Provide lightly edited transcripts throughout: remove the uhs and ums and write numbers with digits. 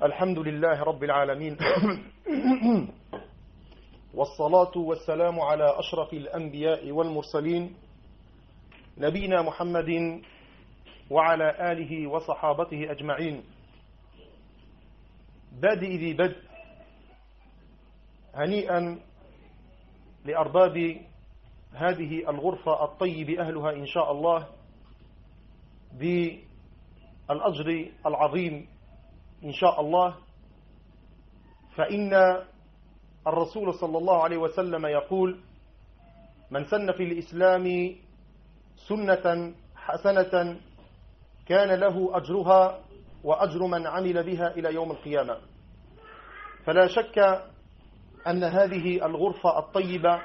الحمد لله رب العالمين والصلاة والسلام على أشرف الأنبياء والمرسلين نبينا محمد وعلى آله وصحابته أجمعين. بادئ ذي بدء، هنيئا لأرباب هذه الغرفة الطيب أهلها إن شاء الله بالأجر العظيم إن شاء الله. فإن الرسول صلى الله عليه وسلم يقول: من سن في الإسلام سنة حسنة كان له أجرها وأجر من عمل بها إلى يوم القيامة. فلا شك أن هذه الغرفة الطيبة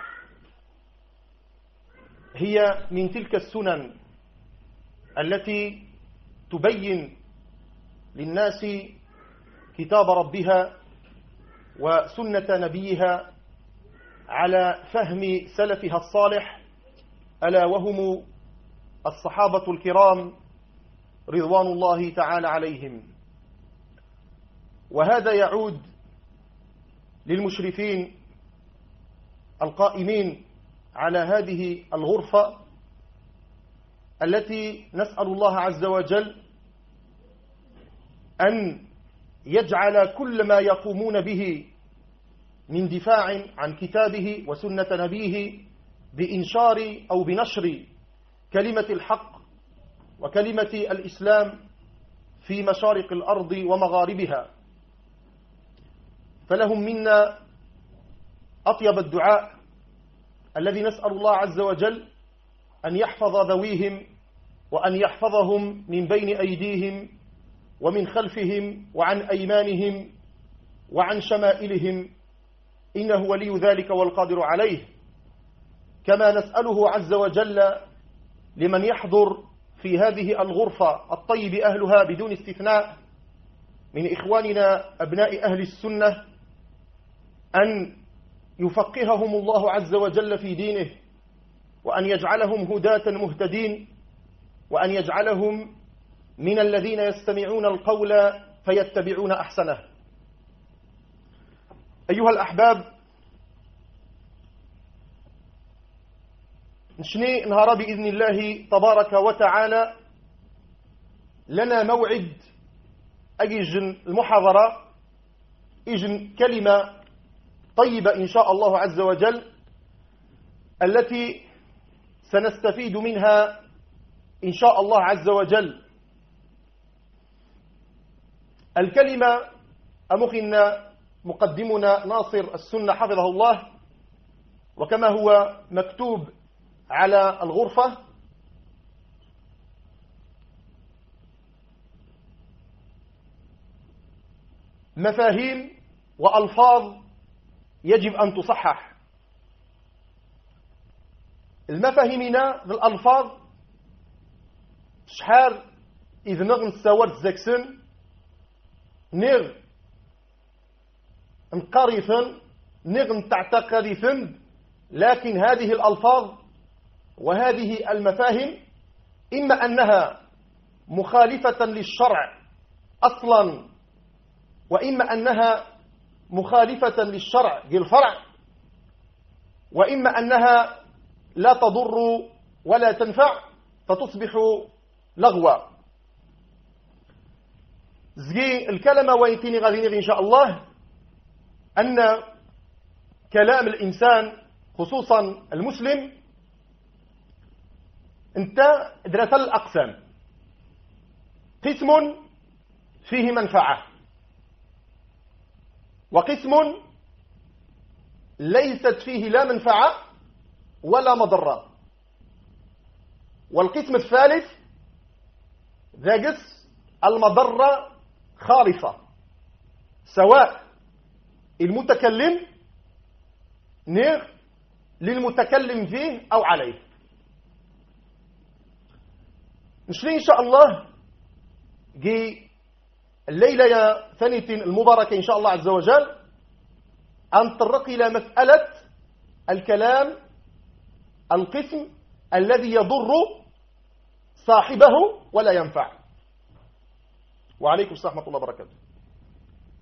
هي من تلك السنن التي تبين للناس كتاب ربها وسنة نبيها على فهم سلفها الصالح، ألا وهم الصحابة الكرام رضوان الله تعالى عليهم. وهذا يعود للمشرفين القائمين على هذه الغرفة التي نسأل الله عز وجل أن يجعل كل ما يقومون به من دفاع عن كتابه وسنة نبيه بإنشار أو بنشر كلمة الحق وكلمة الإسلام في مشارق الأرض ومغاربها، فلهم منا أطيب الدعاء الذي نسأل الله عز وجل أن يحفظ ذويهم وأن يحفظهم من بين أيديهم ومن خلفهم وعن أيمانهم وعن شمائلهم، إنه ولي ذلك والقادر عليه. كما نسأله عز وجل لمن يحضر في هذه الغرفة الطيب أهلها بدون استثناء من إخواننا أبناء أهل السنة أن يفقههم الله عز وجل في دينه، وأن يجعلهم هداة مهتدين، وأن يجعلهم من الذين يستمعون القول فيتبعون أحسنه. أيها الأحباب، نشني نهار بإذن الله تبارك وتعالى لنا موعد أجن المحاضرة، إجن كلمة طيبة إن شاء الله عز وجل التي سنستفيد منها إن شاء الله عز وجل. الكلمة أمخنا مقدمنا ناصر السنة حفظه الله، وكما هو مكتوب على الغرفة: مفاهيم وألفاظ يجب أن تصحح. المفاهيمنا بالألفاظ شحال إذ نغن سوارت زاكسن نغ نقريثن نغن تعتقريثن، لكن هذه الألفاظ وهذه المفاهيم إما أنها مخالفة للشرع أصلا، وإما أنها مخالفة للشرع بالفرع، وإما أنها لا تضر ولا تنفع فتصبح لغوا. زي الكلمة وينتيني غادي إن شاء الله أن كلام الإنسان خصوصا المسلم انت درس الأقسام: قسم فيه منفعة، وقسم ليست فيه لا منفعة ولا مضرة، والقسم الثالث ذاقس المضرة خالصة، سواء المتكلم نغ للمتكلم فيه أو عليه. نشري إن شاء الله جي الليلة يا ثانية المباركة إن شاء الله عز وجل أن تطرق إلى مسألة الكلام القسم الذي يضر صاحبه ولا ينفع. وعليكم السلام ورحمة الله وبركاته.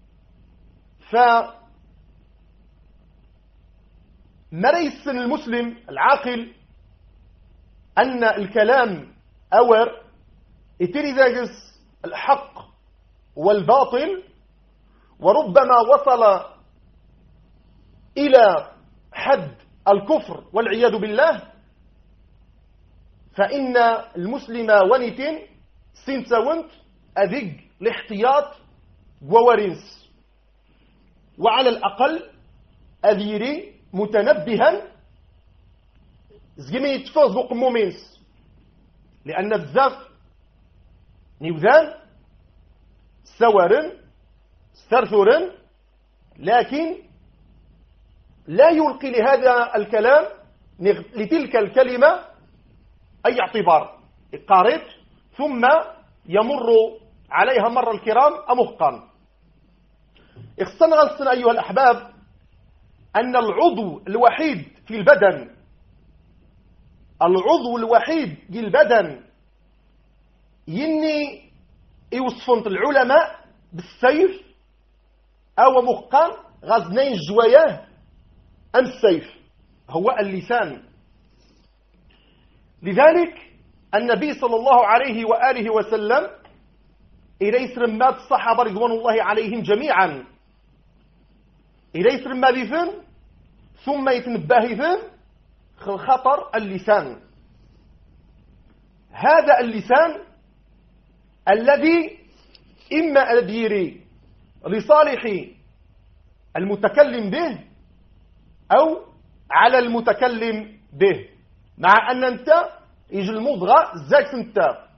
فما ريس المسلم العاقل أن الكلام أور إتريداجس الحق والباطل، وربما وصل إلى حد الكفر والعياذ بالله، فإن المسلم ونتن سنسونت أذق الاحتياط وورنس، وعلى الأقل أذيري متنبها زجمي يتفوز بقمومينس، لأن بزاف نيوذان سوارن سترثورن، لكن لا يلقي لهذا الكلام لتلك الكلمة أي اعتبار قارئ، ثم يمر عليها مر الكرام أمهقا. اخصنا غلصنا أيها الأحباب أن العضو الوحيد في البدن، العضو الوحيد في البدن يني يوصفون العلماء بالسيف أو مهقا غزنين جواياه أم السيف، هو اللسان. لذلك النبي صلى الله عليه وآله وسلم إليس رمات الصحابة رضوان الله عليهم جميعا إليس رمات ذن ثم يتنبه ذن خطر اللسان. هذا اللسان الذي إما أديري لصالح المتكلم به أو على المتكلم به، مع أن أنت يجي المضغة زاك انت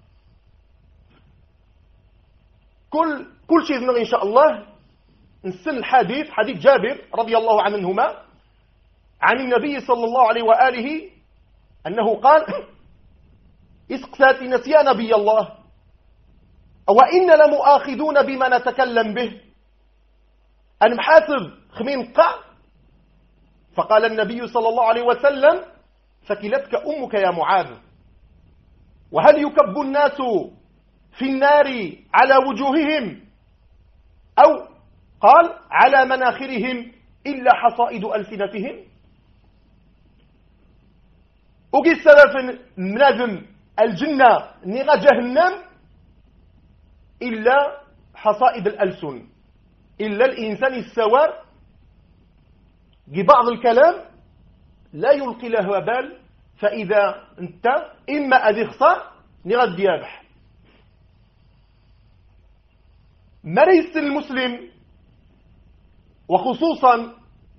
كل شيء إن شاء الله نسن الحديث، حديث جابر رضي الله عنهما عن النبي صلى الله عليه وآله أنه قال: اسقساتي يا نبي الله وإن لمؤاخذون بما نتكلم به، أنا محاسب خمين قع. فقال النبي صلى الله عليه وسلم: فكلتك أمك يا معاذ. وهل يكب الناس في النار على وجوههم أو قال على مناخرهم إلا حصائد ألسنتهم؟ أجي السبب منازم الجنة نغى جهنم إلا حصائد الألسن، إلا الإنسان السوار بعض الكلام لا يلقي له بال، فإذا أنت إما أذي خسر نغى الديابح. مريس المسلم وخصوصا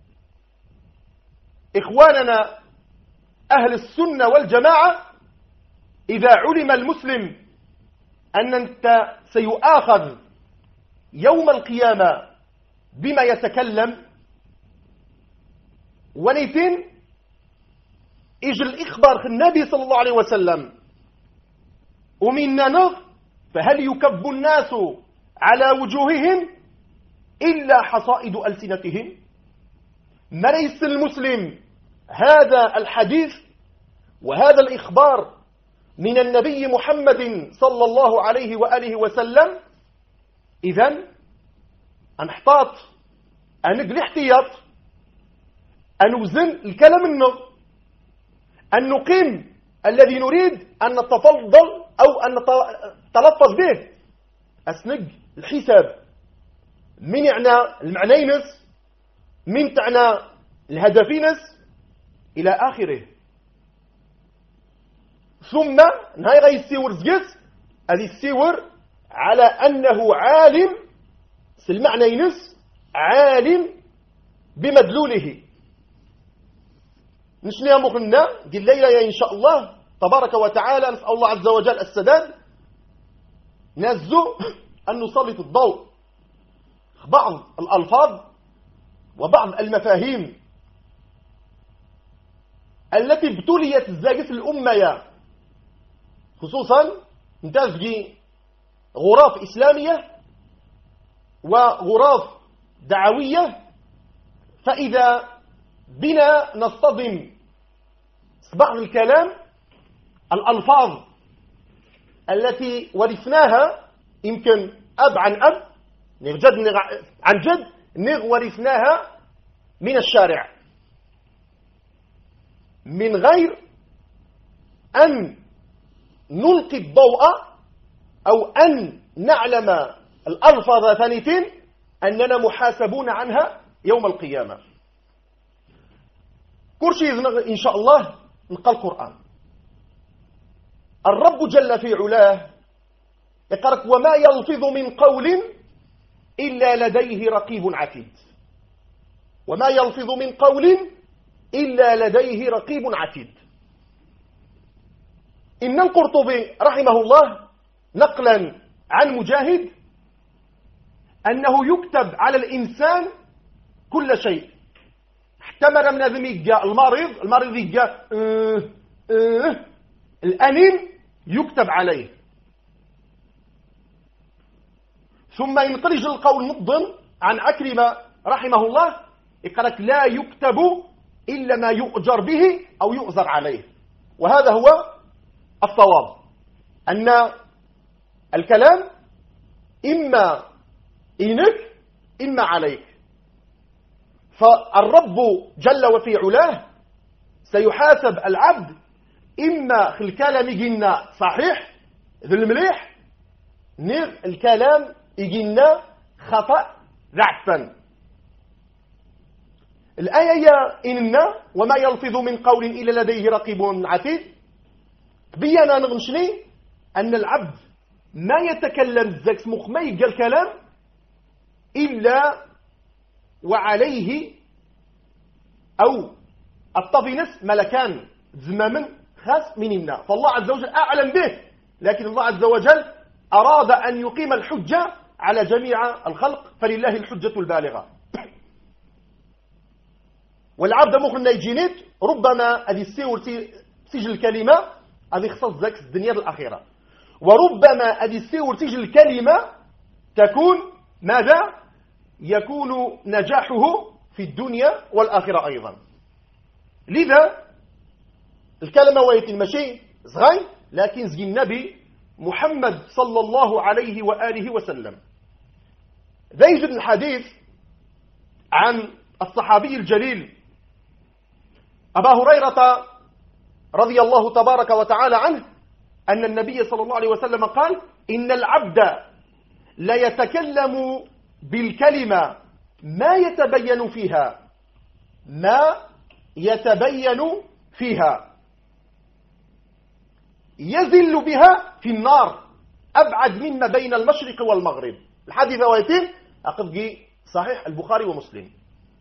إخواننا أهل السنة والجماعة، إذا علم المسلم أن أنت سيؤاخذ يوم القيامة بما يتكلم ونيتين إجل الإخبار النبي صلى الله عليه وسلم ومننا نغ، فهل يكب الناس على وجوههم إلا حصائد ألسنتهم؟ مريس المسلم هذا الحديث وهذا الإخبار من النبي محمد صلى الله عليه وآله وسلم. إذن أنحطاط أنقل احتياط، أنوزن الكلام النغ، أن نقيم الذي نريد أن نتفضل أو أن نتلفظ به أسنق الحساب من يعنى المعنينس، من تعنى الهدفينس إلى آخره. ثم نهاية غاية السيور زجس هذه السيور على أنه عالم سالمعنينس، عالم بمدلوله. نشنيها مغنى دي الليلة يا إن شاء الله تبارك وتعالى، نسأل الله عز وجل السداد، نزو أن نسلط الضوء بعض الألفاظ وبعض المفاهيم التي ابتليت الزاجس الأمة، خصوصا نتاجي غراف إسلامية وغراف دعوية. فإذا بنا نصطدم بعض الكلام الألفاظ التي ورثناها يمكن أب عن أب، عن جد ورثناها من الشارع من غير أن نلقي الضوء أو أن نعلم الألفاظ ثانيتين أننا محاسبون عنها يوم القيامة. كرشي إن شاء الله نلقى القرآن. الرب جل في علاه يقرأ وما يلفظ من قول إلا لديه رقيب عتيد. وما يلفظ من قول إلا لديه رقيب عتيد. إن القرطبي رحمه الله نقلا عن مجاهد أنه يكتب على الإنسان كل شيء حتى ما من هذا يجا المريض يجا الأنين يكتب عليه. ثم ينقلج القول نضا عن عكرمة رحمه الله يقول لا يكتب إلا ما يؤجر به أو يؤزر عليه. وهذا هو الصواب، أن الكلام إما إنك إما عليك. فالرب جل وفي علاه سيحاسب العبد إما في الكلام يجينا صحيح ذو المليح نغ الكلام يجينا خطأ ذعفا. الآية إننا وما يلفظ من قول إلا لديه رقيب عتيد بينا نغنشني أن العبد ما يتكلم زكس مخما يجي الكلام إلا وعليه أو الطبنس ملكان زماما خاص مننا. فالله عز وجل أعلم به، لكن الله عز وجل أراد أن يقيم الحجة على جميع الخلق فلله الحجة البالغة. والعبد مخنا يجينيت ربما هذه السيور تيجي الكلمة هذه خصص ذاك الدنيا الأخيرة، وربما هذه السيور تيجي الكلمة تكون ماذا؟ يكون نجاحه في الدنيا والآخرة أيضا. لذا الكلمة ويت المشي صغير لكن زي النبي محمد صلى الله عليه وآله وسلم. ذا يوجد الحديث عن الصحابي الجليل أبا هريرة رضي الله تبارك وتعالى عنه أن النبي صلى الله عليه وسلم قال إن العبد لا يتكلم بالكلمة ما يتبين فيها يزل بها في النار أبعد مما بين المشرق والمغرب. الحديث ويتين أقف صحيح البخاري ومسلم.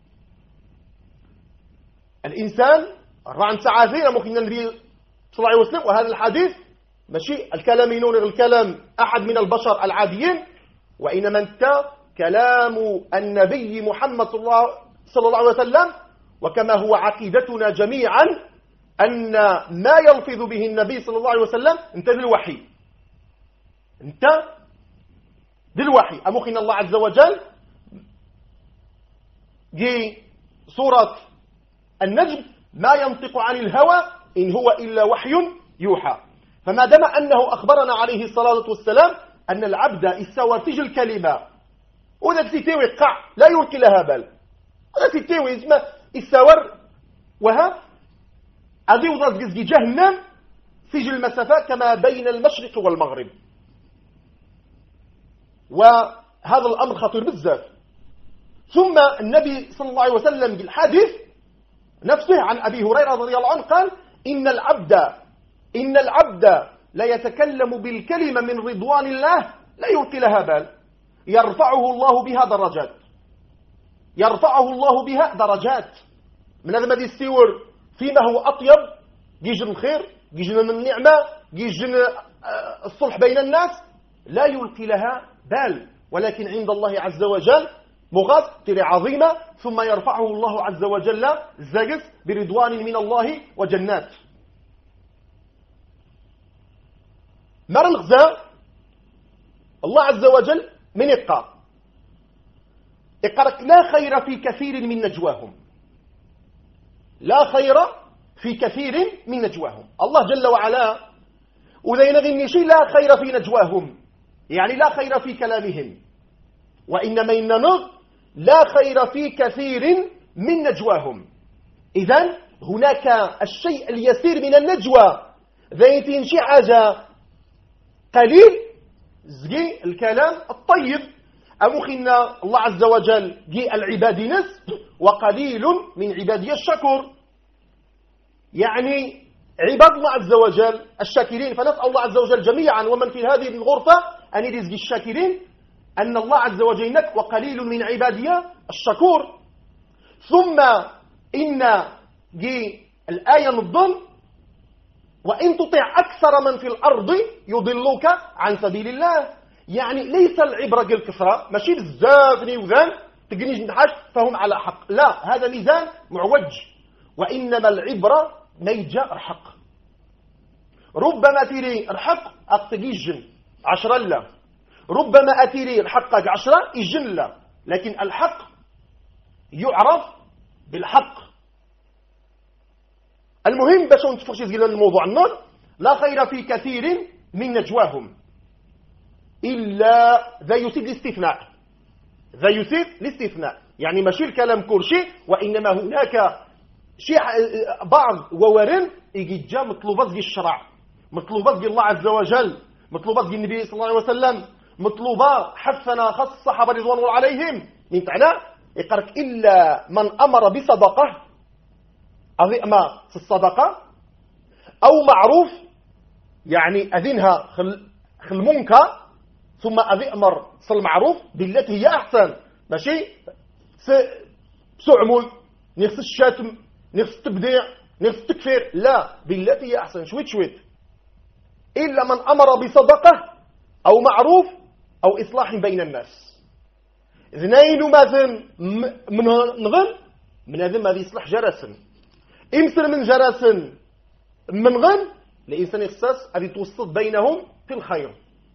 الإنسان عن ساعتين ممكن النبي صلى الله عليه وسلم، وهذا الحديث ماشي الكلام ينون الكلام أحد من البشر العاديين، وإنما أنت كلام النبي محمد صلى الله عليه وسلم، وكما هو عقيدتنا جميعا أن ما يلفظ به النبي صلى الله عليه وسلم انت بالوحي، انت بالوحي. أمخنا الله عز وجل جي سورة النجم ما ينطق عن الهوى إن هو إلا وحي يوحى. فما دام أنه أخبرنا عليه الصلاة والسلام أن العبد استوى تجي الكلمة وذا تيتيوي قع لا يلقي لها بال، هذا تيتيوي اسمه استور وها هذه وضع جهنم سجل المسافات كما بين المشرق والمغرب. وهذا الأمر خطير بزاف. ثم النبي صلى الله عليه وسلم بالحديث نفسه عن أبي هريرة رضي الله عنه قال إن العبد لا يتكلم بالكلمة من رضوان الله لا يلقي لها بال يرفعه الله بها درجات من هذا ما يستور فيما هو أطيب يجن الخير يجن النعمة يجن الصلح بين الناس لا يلقي لها بال، ولكن عند الله عز وجل مغاث تري عظيمة ثم يرفعه الله عز وجل زاجس برضوان من الله وجنات. مر الغزاء الله عز وجل من يقرأ لا خير في كثير من نجواهم، لا خير في كثير من نجواهم. الله جل وعلا وذين غنيشي لا خير في نجواهم يعني لا خير في كلامهم، وإنما إننا لا خير في كثير من نجواهم. إذن هناك الشيء اليسير من النجوى ذايتين شي حاجة قليل زكي الكلام الطيب أمخنا الله عز وجل جي العباد نس وقليل من عبادي الشكور، يعني عباد الله عز وجل الشاكرين. فنسأل الله عز وجل جميعا ومن في هذه الغرفة أن يرزق الشاكرين أن الله عز وجل نك وقليل من عبادي الشكور. ثم إن جي الآية نظن وإن تطع أكثر من في الأرض يضلوك عن سبيل الله، يعني ليس العبرة بالكثرة، ماشي بزاف وذان تقنيش نحاش فهم على حق، لا، هذا ميزان معوج، وإنما العبرة ما يجاء الحق. ربما تيري الحق أقتجيجن 10 لا، ربما أتيري الحق 10 يجن لا، لكن الحق يعرف بالحق. المهم باش نتفرش زينا الموضوع النار، لا خير في كثير من نجواهم إلا ذا يسيد الاستثناء، ذا يسيد الاستثناء، يعني ماشي الكلام كرشي، وإنما هناك شيء بعض وورن يجي جا مطلوبات ديال الشرع، مطلوبات ديال الله عز وجل، مطلوبات ديال النبي صلى الله عليه وسلم، مطلوبة حثنا خاص الصحابة رضوان الله عليهم من تعنى يقرك إلا من أمر بصدقة أذئما في الصدقة أو معروف، يعني أذنها خل منكر، ثم أذئمر صل معروف بالتي هي أحسن، ماشي سعمل نفس الشتم نفس التبديع نفس التكفير، لا، بالتي هي أحسن شويت شويت. إلا من أمر بصدقة أو معروف أو إصلاح بين الناس. اثنين مثلا من نغن من هذا ما يصلح جرسا، امثل من جرسا من غن الإنسان يخصص أن يتوسط بينهم في الخير.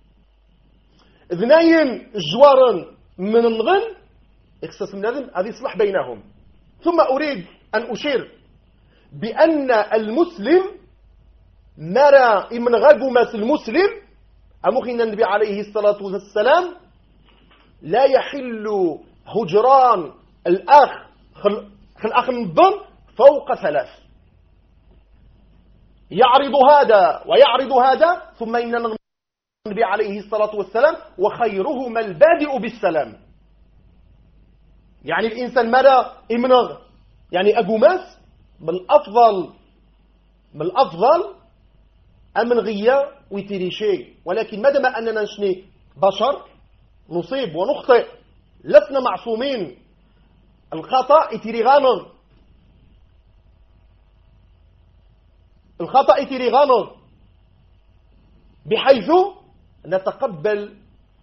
اثنين جوارا من الغن يخصص من هذا أن يصلح بينهم. ثم أريد أن أشير بأن المسلم نرى من غاقمة المسلم أمخينا النبي عليه الصلاة والسلام لا يحل هجران الأخ الضم فوق 3، يعرض هذا ويعرض هذا، ثم إن النبي عليه الصلاة والسلام وخيرهما البادئ بالسلام، يعني الإنسان ماذا إمنغ يعني أقوماس من الأفضل أمن غيا ويتري شيء، ولكن مادام أننا نشني بشر نصيب ونخطئ، لسنا معصومين، الخطأ يتري غامض، الخطأ يتري غامض، بحيث نتقبل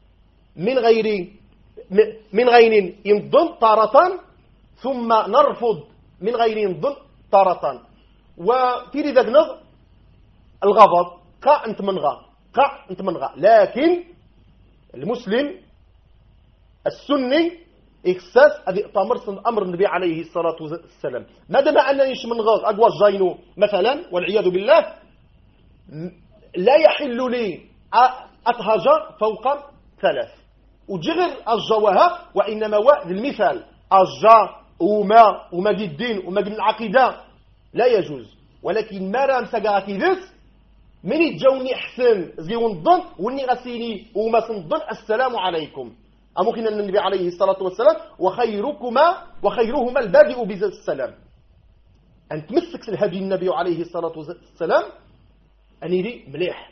من غير ينضم تارة، ثم نرفض من غير ينضم تارة. وتيري ذاك نغ الغضب قا أنت منغى، لكن المسلم السني إخساس أذي تمر أمر النبي عليه الصلاة والسلام. مادام أنني منغى أقوى جاينو مثلا والعياذ بالله، لا يحل لي أتهجر فوق 3 وجغر الجواها، وإنما وعد المثال الجا وما دي الدين وما دي العقيدة لا يجوز. ولكن ما راه مساقاتي ذس من يتجاوني حسن زيون الظن وني غسيني وما سنظن السلام عليكم. أمكن أن النبي عليه الصلاة والسلام وخيرهما البادئ بالسلام، أن تمسك الهدي النبي عليه الصلاة والسلام أن يري مليح.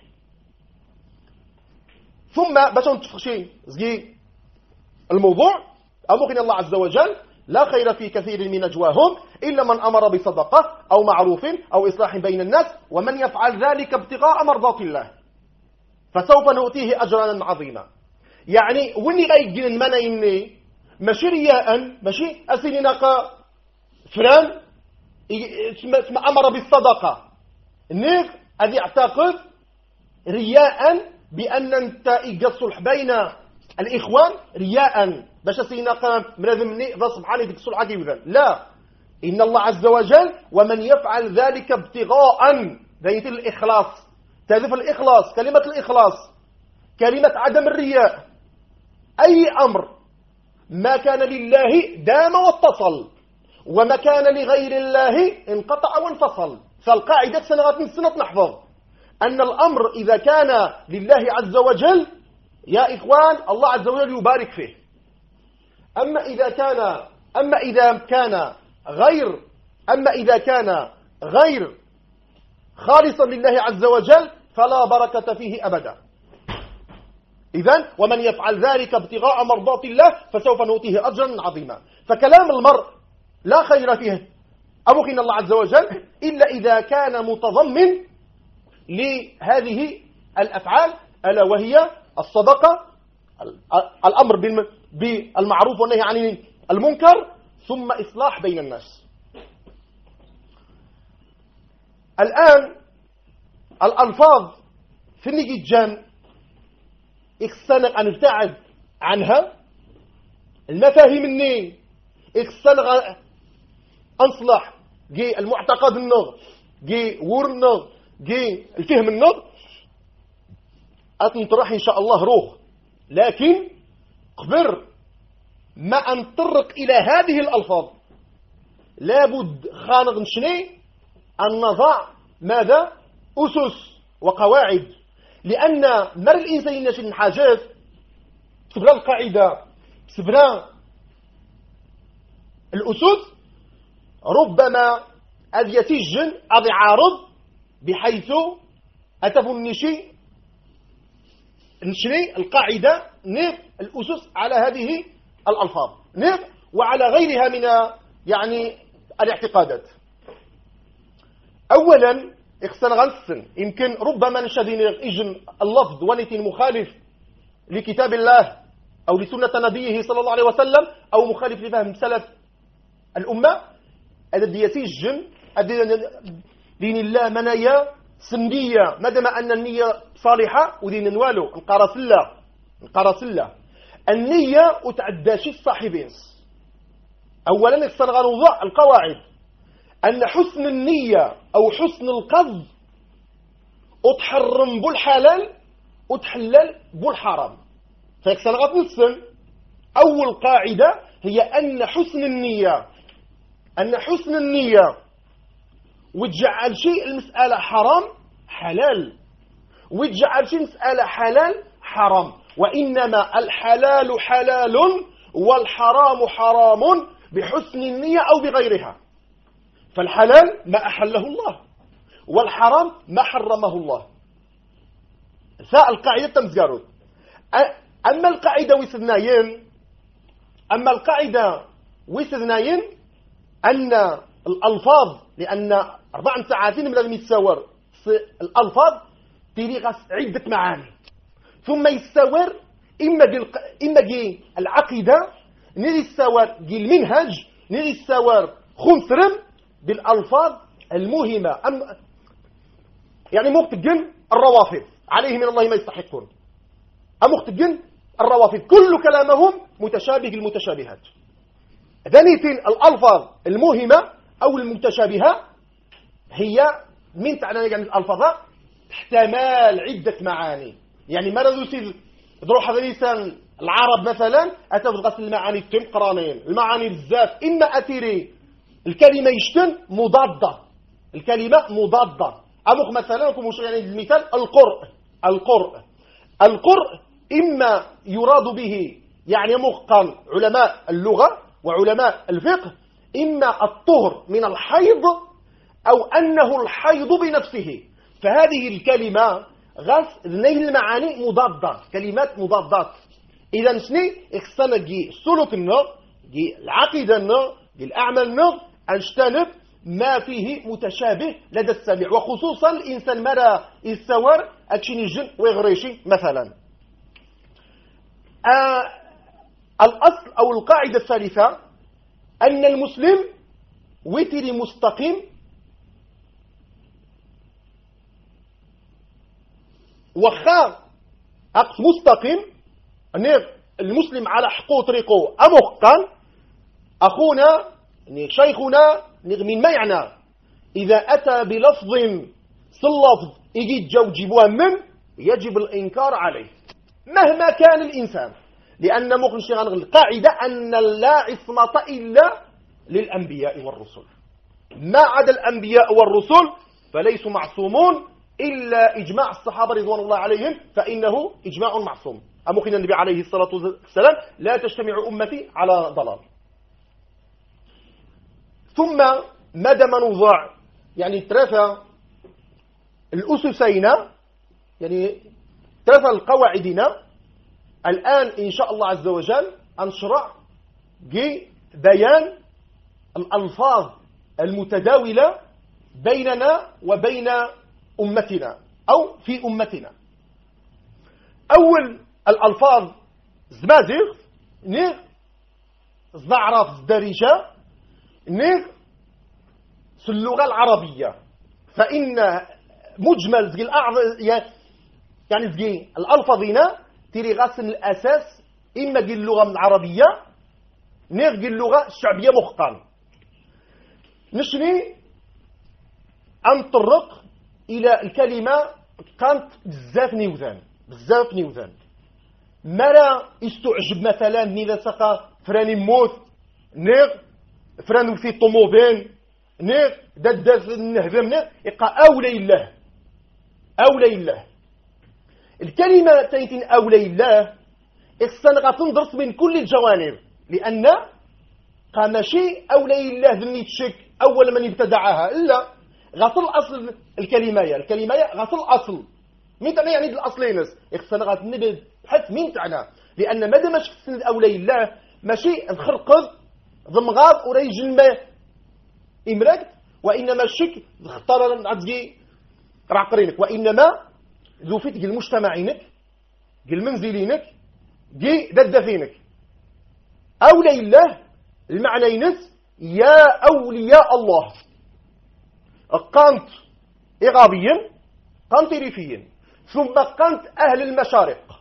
ثم باش نتفقشي زي الموضوع، أمكن الله عز وجل لا خير في كثير من نجواهم إلا من أمر بصدقة أو معروف أو إصلاح بين الناس، ومن يفعل ذلك ابتغاء مرضات الله فسوف نؤتيه أجرا عظيما. يعني وني غايجين المنا إني ماشي رياء، ماشي أسيني ناقا فلان اسم أمر بالصدقة نيك أذي اعتقد رياء بأن أنت إيجاد صلح بين الإخوان رياء باش أسيني ناقا ملازمني ذا سبحانه ديك الصلحة كيف. لا، إن الله عز وجل ومن يفعل ذلك ابتغاء ذات الإخلاص، تعرف الإخلاص، كلمة الإخلاص، كلمة عدم الرياء. أي أمر ما كان لله دام واتصل، وما كان لغير الله انقطع وانفصل. فالقاعدة سنة نحفظ أن الأمر إذا كان لله عز وجل يا إخوان الله عز وجل يبارك فيه. أما إذا كان غير خالصا لله عز وجل فلا بركة فيه أبدا. إذن ومن يفعل ذلك ابتغاء مرضات الله فسوف نؤتيه أجرا عظيما. فكلام المرء لا خير فيه أبخن الله عز وجل إلا إذا كان متضمن لهذه الأفعال، ألا وهي الصدقة، الأمر بالمعروف والنهي عن المنكر، ثم إصلاح بين الناس. الآن الألفاظ في النجيجان إخسانق أن نبتعد عنها. المفاهيم النين إخسانق أنصلح جي المعتقد النغ جي ور النغ جي الفهم النغ أتنطرح إن شاء الله روح. لكن قبر ما أن تطرق إلى هذه الألفاظ لابد خانق نشني أن نضع ماذا؟ أسس وقواعد. لأن مر الإنسان ينشن حاجات سبرا القاعدة سبرا الأسس ربما أذ يتجن أذ عارض بحيث أتفنشي نشري القاعدة نف الأسس على هذه الألفاظ نف وعلى غيرها من يعني الاعتقادات. أولا إخسان غنسن يمكن ربما نشدين إجن اللفظ ونتين مخالف لكتاب الله أو لسنة نبيه صلى الله عليه وسلم أو مخالف لفهم سلف الأمة. الذي يتجن دين الله منايا سندية مادام أن النية صالحة ودين نوالو نقرس الله النية وتعداشي الصاحبين. أولا إخسان غنوضع القواعد أن حسن النية أو حسن القصد أتحرم بالحلال وتحلل بالحرام. فإخسان غنوضع أول قاعدة هي أن حسن النية وتجعل شيء المسألة حرام حلال وتجعل شيء المسألة حلال حرام. وإنما الحلال حلال والحرام حرام بحسن النية أو بغيرها. فالحلال ما أحله الله والحرام ما حرمه الله. فالقاعدة تمزقارون. أما القاعدة ويسذناين أن الألفاظ لأن 4 ساعات من لازم يتساور الألفاظ تلغى عدة معاني ثم يتساور إما جي العقيدة نري الساور جي المنهج نري الساور خمسرم بالألفاظ المهمة يعني مختجن الروافض عليه من الله ما يستحقون. مختجن الروافض كل كلامهم متشابه المتشابهات. ذنيتين الألفاظ المهمة أو المتشابهة هي من تعنى يعني الألفاظ تحتمل عدة معاني. يعني مرة يصير ضروح هذا لسان العرب مثلا أتفضل غسل المعاني التنقرانين المعاني بالذات إما أتيري الكلمة يشتن مضادة الكلمة مضادة. أمخ مثلا لكم يعني المثال القرء إما يراد به يعني مخقا علماء اللغة وعلماء الفقه إما الطهر من الحيض أو أنه الحيض بنفسه. فهذه الكلمة غاس ذنيه المعاني مضادة كلمات مضادات. إذا سني إخسان جي سلوك النغ جي العقيدة النغ جي الأعمال النغ أنشتنب ما فيه متشابه لدى السامع وخصوصا الإنسان مرى السوار أكشن الجن ويغريشي مثلا. الأصل أو القاعدة الثالثة أن المسلم وتر مستقيم وخا مستقيم المسلم على حقه طريقه أمخقا أخونا شيخنا من ما يعنى إذا أتى بلفظ صلفظ يجي جوجبوها من يجب الإنكار عليه مهما كان الإنسان لأن مخنشي غنغل القاعدة أن لا عصمة إلا للأنبياء والرسل، ما عدا الأنبياء والرسل فليسوا معصومون إلا إجماع الصحابة رضوان الله عليهم فإنه إجماع معصوم. أمخن النبي عليه الصلاة والسلام لا تجتمع أمتي على ضلال. ثم مدام نوضع يعني ثلاثة الأسسين، يعني ثلاثة القواعدنا، الآن إن شاء الله عز وجل أنشرع بيان الألفاظ المتداولة بيننا وبين أمتنا أو في أمتنا. أول الألفاظ زمازيغ نيغ زعرف زدارجة نيغ اللغة العربية، فإن مجمل زي يعني زي الألفاظنا تيري غاسن الأساس إما جي اللغة العربية نيغ جي اللغة الشعبية مخقان. نشني أنطرق إلى الكلمة كانت بزاف نيوذان مرة استعجب مثلا إذا سقى فراني موت نيغ فرانو في طوموبين نيغ داد النهبة نيغ يقى أولي الله الكلمة تيتين أولي الله السنغة تندرس من كل الجوانب، لأن ماشي أولي الله ذني تشك أول من ابتدعها، إلا غطل أصل الكلمة غطل أصل مين تعني يعني الأصلينس السنغة تنبذ حتى مين تعنى، لأن ماذا ماشي في السند أولي الله ماشي الخرقض ضمغاب وريجن ما إمركت، وإنما الشك اختار عزقي رعقرينك، وإنما ذو فتق المجتمعينك المنزلينك ددفينك. أولي الله المعنى ينس يا أولياء الله، قانت إغابيا قانت ريفيا ثم قانت أهل المشارق.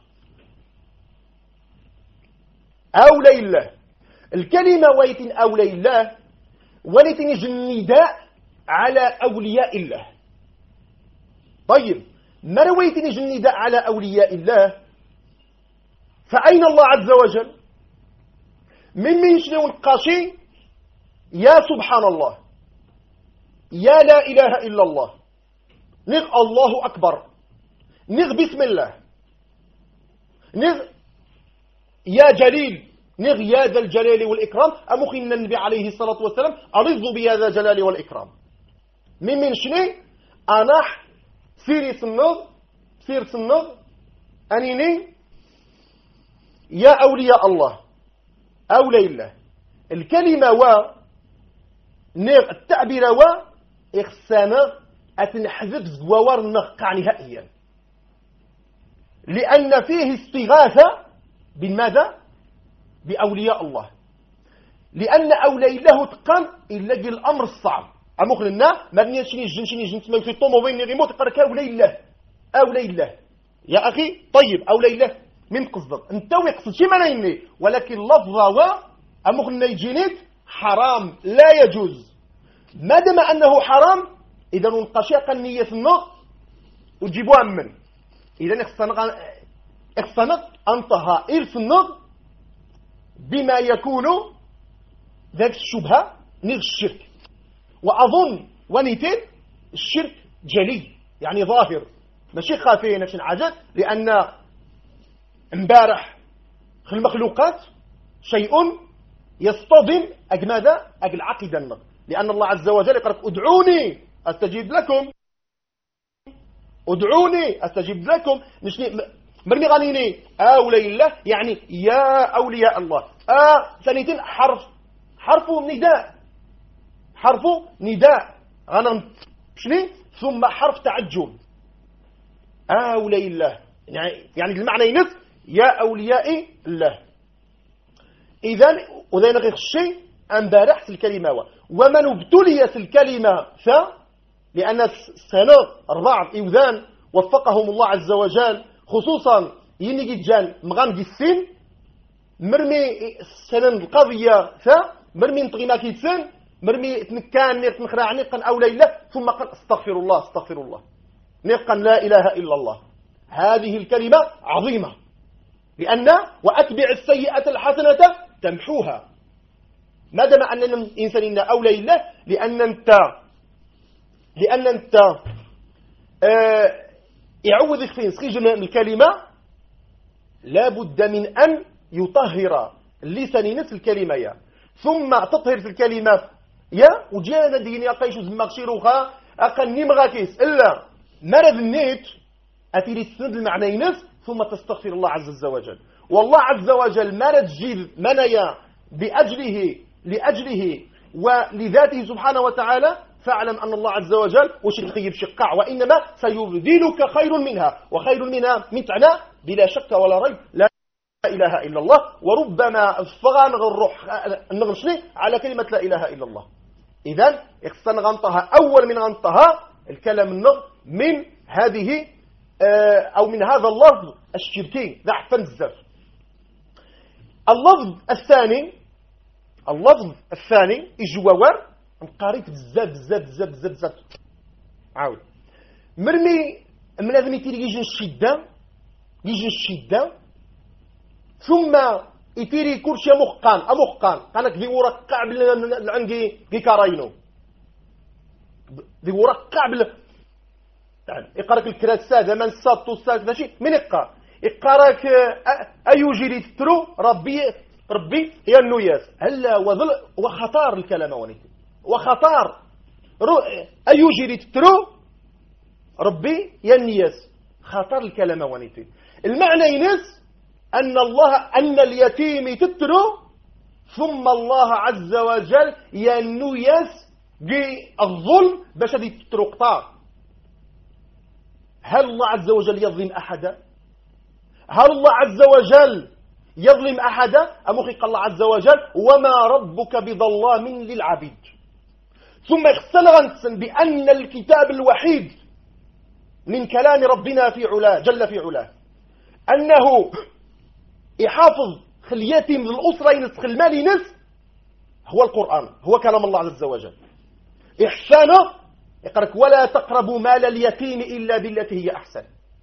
أولي الله الكلمة ويتن أولي الله وليتن يجي النداء على أولياء الله. طيب مرويتن يجي النداء على أولياء الله، فأين الله عز وجل؟ من شنو القاشي يا سبحان الله، يا لا إله إلا الله، نغ الله أكبر، نغ بسم الله، نغ يا جليل، نغ يا ذا الجلال والإكرام. أمخن النبي عليه الصلاة والسلام أرضوا بهذا الجلال والإكرام. من شنو أناح سير سنغ أنيني يا أولياء الله أولي الله. الكلمة و نغ التعبير و إخسانة أتنحذف زوار النقع نهائيا، لأن فيه استغاثة بالماذا؟ بأولياء الله، لأن أولي الله تقام إلا جي الأمر الصعب. أمخلنا ما بنيشني جن تسمى في الطوموبيل غيموت قرك أولي الله يا أخي. طيب أولي الله من قصدك أنت ويقصد شي معنى، ولكن لفظة و أمخلنا يجينيت حرام لا يجوز. ما دام أنه حرام إذا ننقشاق النية في النقط وتجيبوها من إذا اخصنق أنطها إرث النقط بما يكون ذات الشبهة نغ الشرك. وأظن ونيتين الشرك جلي يعني ظاهر ماشي خافي نفس عجل، لأن امبارح في المخلوقات شيء يصطدم ماذا؟ العقيدة النقط، لأن الله عز وجل يقول ادعوني أستجيب لكم، ادعوني أستجيب لكم. مرمي غنيني أولي الله يعني يا أولياء الله. ثانيتين حرف نداء غنم شني ثم حرف تعجب أولي الله، يعني المعنى ينس يا أولياء الله. إذن وذين غير الشيء أنبارح الكلمة ومن ابتليت الكلمة لأن السنة 4 إوذان وفقهم الله عز وجل، خصوصا ينجي جان مغام السن مرمي السنة القضية مرمي نطغي كيتسن مرمي تنكان نخرع نقن أولي الله ثم قال استغفر الله نقن لا إله إلا الله. هذه الكلمة عظيمة لأن وأتبع السيئة الحسنة تمحوها. ما دام أننا الإنسان أولى لله، لأن أنت يعوض في نسخيج الكلمة لابد من أن يطهر اللسان نفس الكلمة ثم تطهر في الكلمة وجانا ديني أقايش زماغ شيروخا أقني مغاكيس إلا مرض النيت أتيري تسند المعنى نفس ثم تستغفر الله عز وجل. والله عز وجل مرض جيد منايا لأجله ولذاته سبحانه وتعالى، فاعلم أن الله عز وجل وش الخيب شقع، وإنما سيبدلك خير منها، وخير منها متعنا بلا شك ولا ريب لا إله إلا الله. وربما فغان الروح نغشني على كلمة لا إله إلا الله. إذن اخصن غنطها أول من غنطها الكلام النغ من هذه أو من هذا اللفظ الشركي ضعفا بزاف. اللفظ الثاني إجوار قريت بزاف بزاف بزاف بزاف بزاف عاود مرمي لازم يجي الشدة ثم يتيري كلشي مخقان قالك ذي ورقع عندي كاراينو ذي ورقع يقراك الكراسة هذا من صابتو الساك ماشي من يقراك أيوجي تترو ربي هي النياس هلا وخطار الكلام ونيتي وخطار أيوجي تترو ربي هي النياس خطر الكلام ونيتي. المعنى ينس أن اليتيم تترو ثم الله عز وجل ينيس الظلم باش هذه تترو قطار. هل الله عز وجل يظلم أحدا؟ هل الله عز وجل يظلم أحدا؟ أمخيق الله عز وجل وما ربك بظلام للعبيد. ثم يختلغن بأن الكتاب الوحيد من كلام ربنا في علاه جل في علاه أنه يحافظ خليتهم للأسرة ينسخ المال ينس هو القرآن، هو كلام الله عز وجل. إحسانه يقرأك ولا تقربوا مال اليتيم إلا بالتي هي أحسن.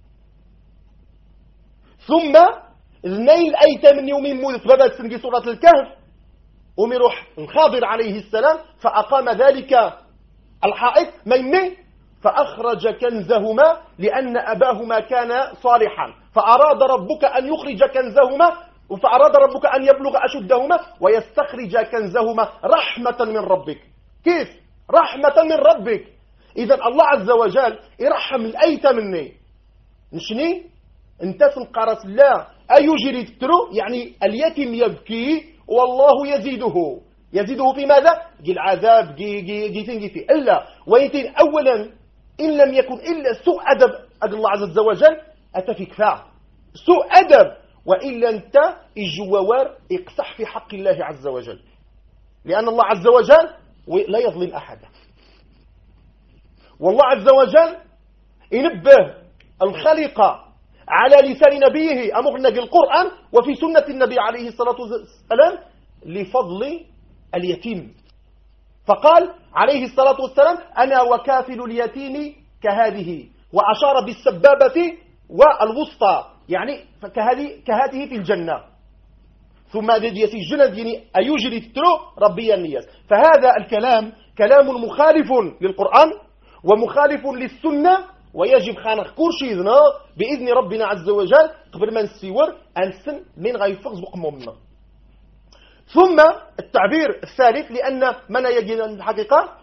ثم اثنين الأيتام من يوم مولد بدأت سنجي سورة الكهف ومروح الخضر عليه السلام فأقام ذلك الحائط ميمي فأخرج كنزهما لأن أباهما كان صالحا فأراد ربك أن يخرج كنزهما فأراد ربك أن يبلغ أشدهما ويستخرج كنزهما رحمة من ربك. كيف؟ رحمة من ربك. إذن الله عز وجل يرحم الأيتام مني نشني انت سنقرس الله أيجري تترو يعني اليتيم يبكي والله يزيده في ماذا؟ العذاب جي إلا ويتين أولا إن لم يكن إلا سوء أدب الله عز وجل أتى في كفاء سوء أدب وإلا أنت الجوار اقصح في حق الله عز وجل لأن الله عز وجل لا يظلم أحدا. والله عز وجل ينبه الخليقة على لسان نبيه أمرنا بالقرآن وفي سنة النبي عليه الصلاة والسلام لفضل اليتيم فقال عليه الصلاة والسلام أنا وكافل اليتيم كهذه وأشار بالسبابة والوسطى يعني كهذه في الجنة ثم يسي الجنة يعني أيجري تترو ربي النياس. فهذا الكلام كلام مخالف للقرآن ومخالف للسنة ويجب خانق كرشي بإذن ربنا عز وجل قبل ما نسيور أنسن من غيفغز بقمومنا. ثم التعبير الثالث لأن من يجي الحقيقة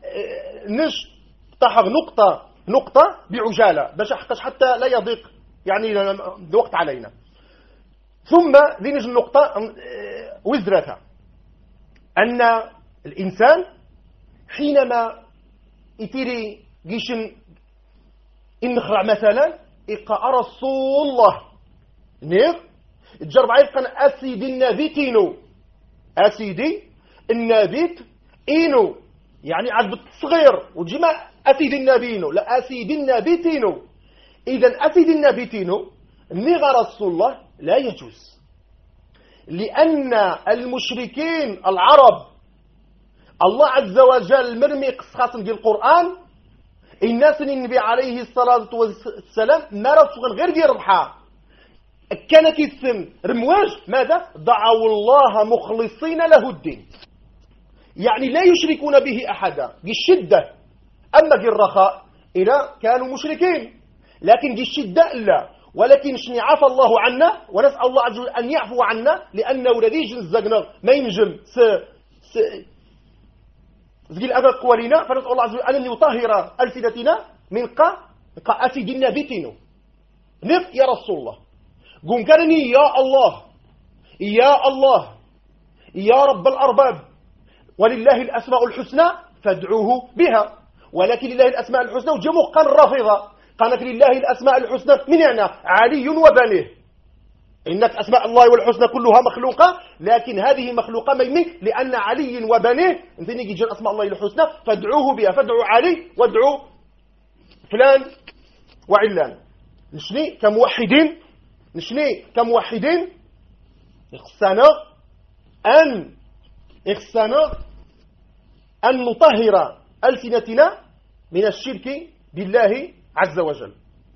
نشطحق نقطة بعجالة باش حتى لا يضيق يعني الوقت علينا. ثم ذي نجي النقطة وزرتها أن الإنسان حينما يتيري جيشن إنخرع مثلا إقاء رسول الله نير تجرب عيفقا أسيدي النابتينو أسيدي النابت إينو يعني عذب صغير وجمع أسيدي النابينو لا أسيدي النابتينو. إذن أسيدي النابتينو نغى رسول الله لا يجوز لأن المشركين العرب الله عز وجل مرمي قصخاص في القرآن الناس النبي عليه الصلاة والسلام ما رفض غير دير الرحى كانت السن رمواج ماذا؟ دعوا الله مخلصين له الدين، يعني لا يشركون به أحدا. الشدة أما الرخاء إذا كانوا مشركين، لكن الشدة لا. ولكن شني عفى الله عنا، ونسأل الله عز وجل أن يعفو عنا، لأنه الذي يجنزقنا ما ينجم زقيل أبا قوالينا، فنسأل الله عز وجل أن يطهر ألسنتنا من أسيدنا بتنو نف يا رسول الله. قم كانني يا الله يا الله يا رب الأرباب، ولله الأسماء الحسنى فادعوه بها. ولكن لله الأسماء الحسنى وجمو قال الرافضة قالت لله الأسماء الحسنى من يعني علي وبنيه. إنك أسماء الله والحسنى كلها مخلوقة، لكن هذه مخلوقة ميمي لأن علي وبنيه انتني يجي أسماء الله الحسنى فادعوه بها، فادعوا علي وادعوا فلان وعلان. نشني كموحدين إخسانا أن نطهر ألسنتنا من الشرك بالله عز وجل.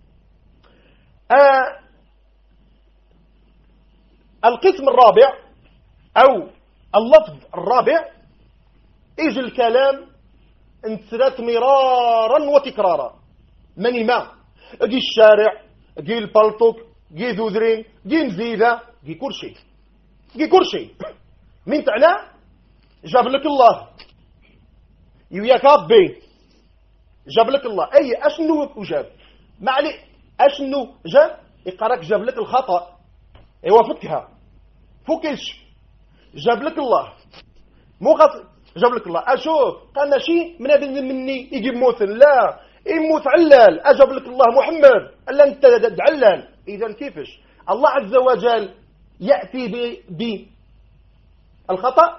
القسم الرابع أو اللفظ الرابع إيج الكلام انترات مرارا وتكرارا مني ما جي الشارع جي البلطوك جي ذوذرين جي مزيدة جي كل شيء من تعنى جاب لك الله يوياك ربي جاب لك الله أي أشنو وجاب ما علي أشنو جاب يقرأك جاب لك الخطأ ايوا فكها فكش جاب لك الله مو جاب لك الله اشوف قال ماشي مني يجي موثن لا يموت علال اجاب لك الله محمد الا انت علال. اذا كيفش الله عز وجل ياتي بالخطا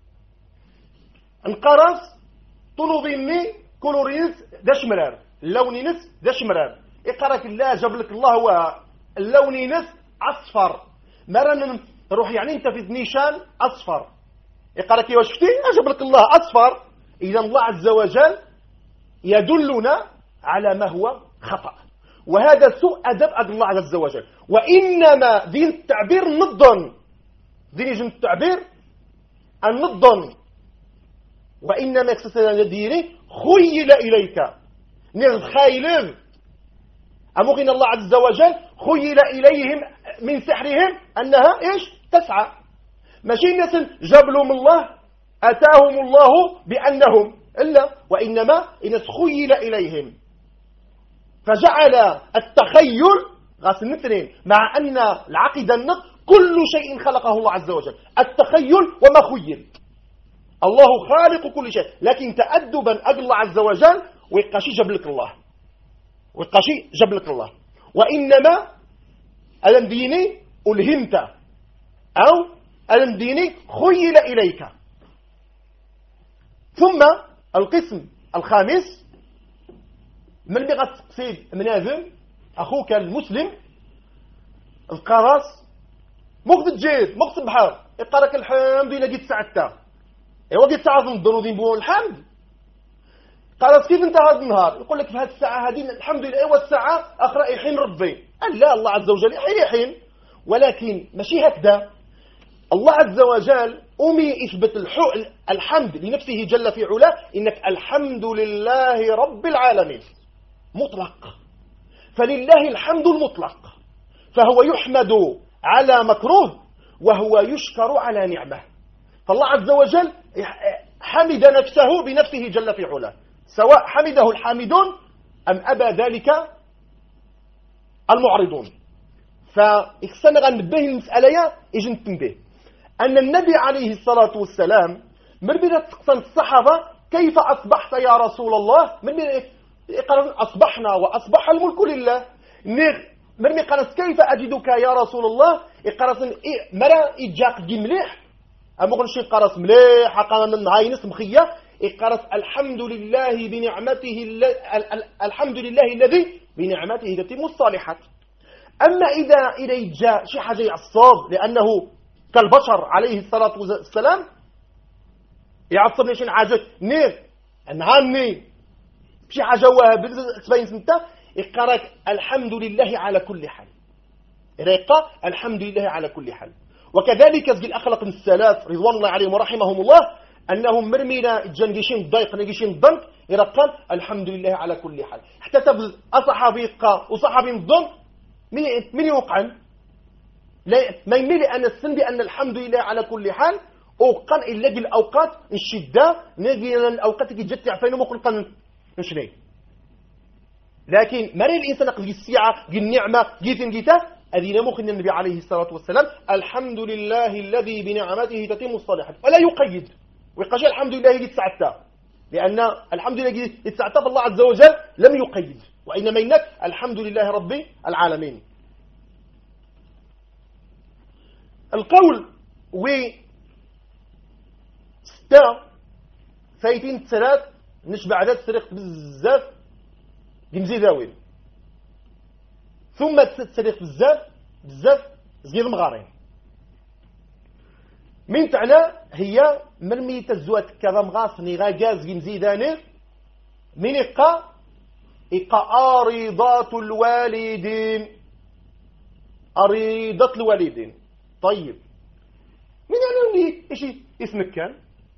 انقرص طلوبيني كولورينس دشمرار اللونينس دشمرار يقرأك الله جاب لك الله هو اللونينس اصفر مرة روح يعني انت في نيشان اصفر يقرأك واش شفتي اجاب لك الله اصفر. اذا الله عز وجل يدلنا على ما هو خطأ، وهذا سوء ادب الله عز وجل. وانما دين التعبير نضن دين يجن التعبير النضن، وانما يكسسنا ديري خيل اليك نخايلم أمغن الله عز وجل خيل إليهم من سحرهم أنها إيش تسعى. ماشي الناس جبلوا من الله أتاهم الله بأنهم إلا، وإنما الناس خيل إليهم، فجعل التخيل غاس المثلين مع أن العقيدة النقد كل شيء خلقه الله عز وجل، التخيل وما خيل. الله خالق كل شيء، لكن تأدبا أجل الله عز وجل ويقاشي جبلك الله وقاشي جبلك الله. وإنما ألم ديني ألهمت أو ألم ديني خيل إليك. ثم القسم الخامس من بغى تقصيد منازل أخوك المسلم القراص مقصد جيد مقصد بحار يقرأك الحمد لله قد ساعدته ايوا قد ساعة نضروا ذي بو الحمد قال كيف انت هذا النهار يقول لك في هذه الساعة هذه الحمد لله ايوا الساعة اخرى يحين ربي لا الله عز وجل يحين، ولكن ماشي هكذا. الله عز وجل يثبت الحمد لنفسه جل في علاه، إنك الحمد لله رب العالمين مطلق، فلله الحمد المطلق، فهو يحمد على مكروه وهو يشكر على نعمه. فالله عز وجل حمد نفسه بنفسه جل في علاه، سواء حمده الحامدون أم أبى ذلك المعرضون. فإكسان غنبه المسألة يجي نتنبه أن النبي عليه الصلاة والسلام من بين تقسم الصحابة كيف أصبحت يا رسول الله، من بين أصبحنا وأصبح الملك لله، من بين قرص كيف أجدك يا رسول الله قرص مرا إجاق دي مليح أما غنشي قرص مليح قانا نعاينس مخية قرص الحمد لله بنعمته الحمد لله الذي بنعمته تتم الصالحات. أما إذا جاء شي حاجة يعصب لأنه كالبشر عليه الصلاة والسلام يعصب ليش حاجة نعني شي حاجة وابل تبين سنتا يقرأك الحمد لله على كل حال، ريقة الحمد لله على كل حال. وكذلك زي الأخلاق السلف رضوان الله عليهم ورحمهم الله أنهم مرمينا جنجيشين الضيق نجيشين الضنك يرقل الحمد لله على كل حال. حتى تبل أصحابي قا وصحابي الضنك من يوقعن ما يميل أن السن بأن الحمد لله على كل حال أوقن إلا بالأوقات الشدة نجي الأوقات اللي جت عفين مقلقا نشري. لكن مري الإنسان قد السعة النعمة جيتا أذين مخن النبي عليه الصلاة والسلام الحمد لله الذي بنعمته تتم الصالحات ولا يقيد ويقول الحمد لله يتسعتا لأن الحمد لله يتسعتا بالله عز وجل لم يقيد وإنما إنك الحمد لله رب العالمين. القول ستا فايتين ثلاث نشبع ذات سريق بزاف مزيداوين ثم تسريق بزاف زيد مغارين من تعنى هي مرمي تزوات كذا مغاصني غاجاز مزيداني من إقا أريضات الوالدين أريضات الوالدين. طيب من يعني إيش اسمك كان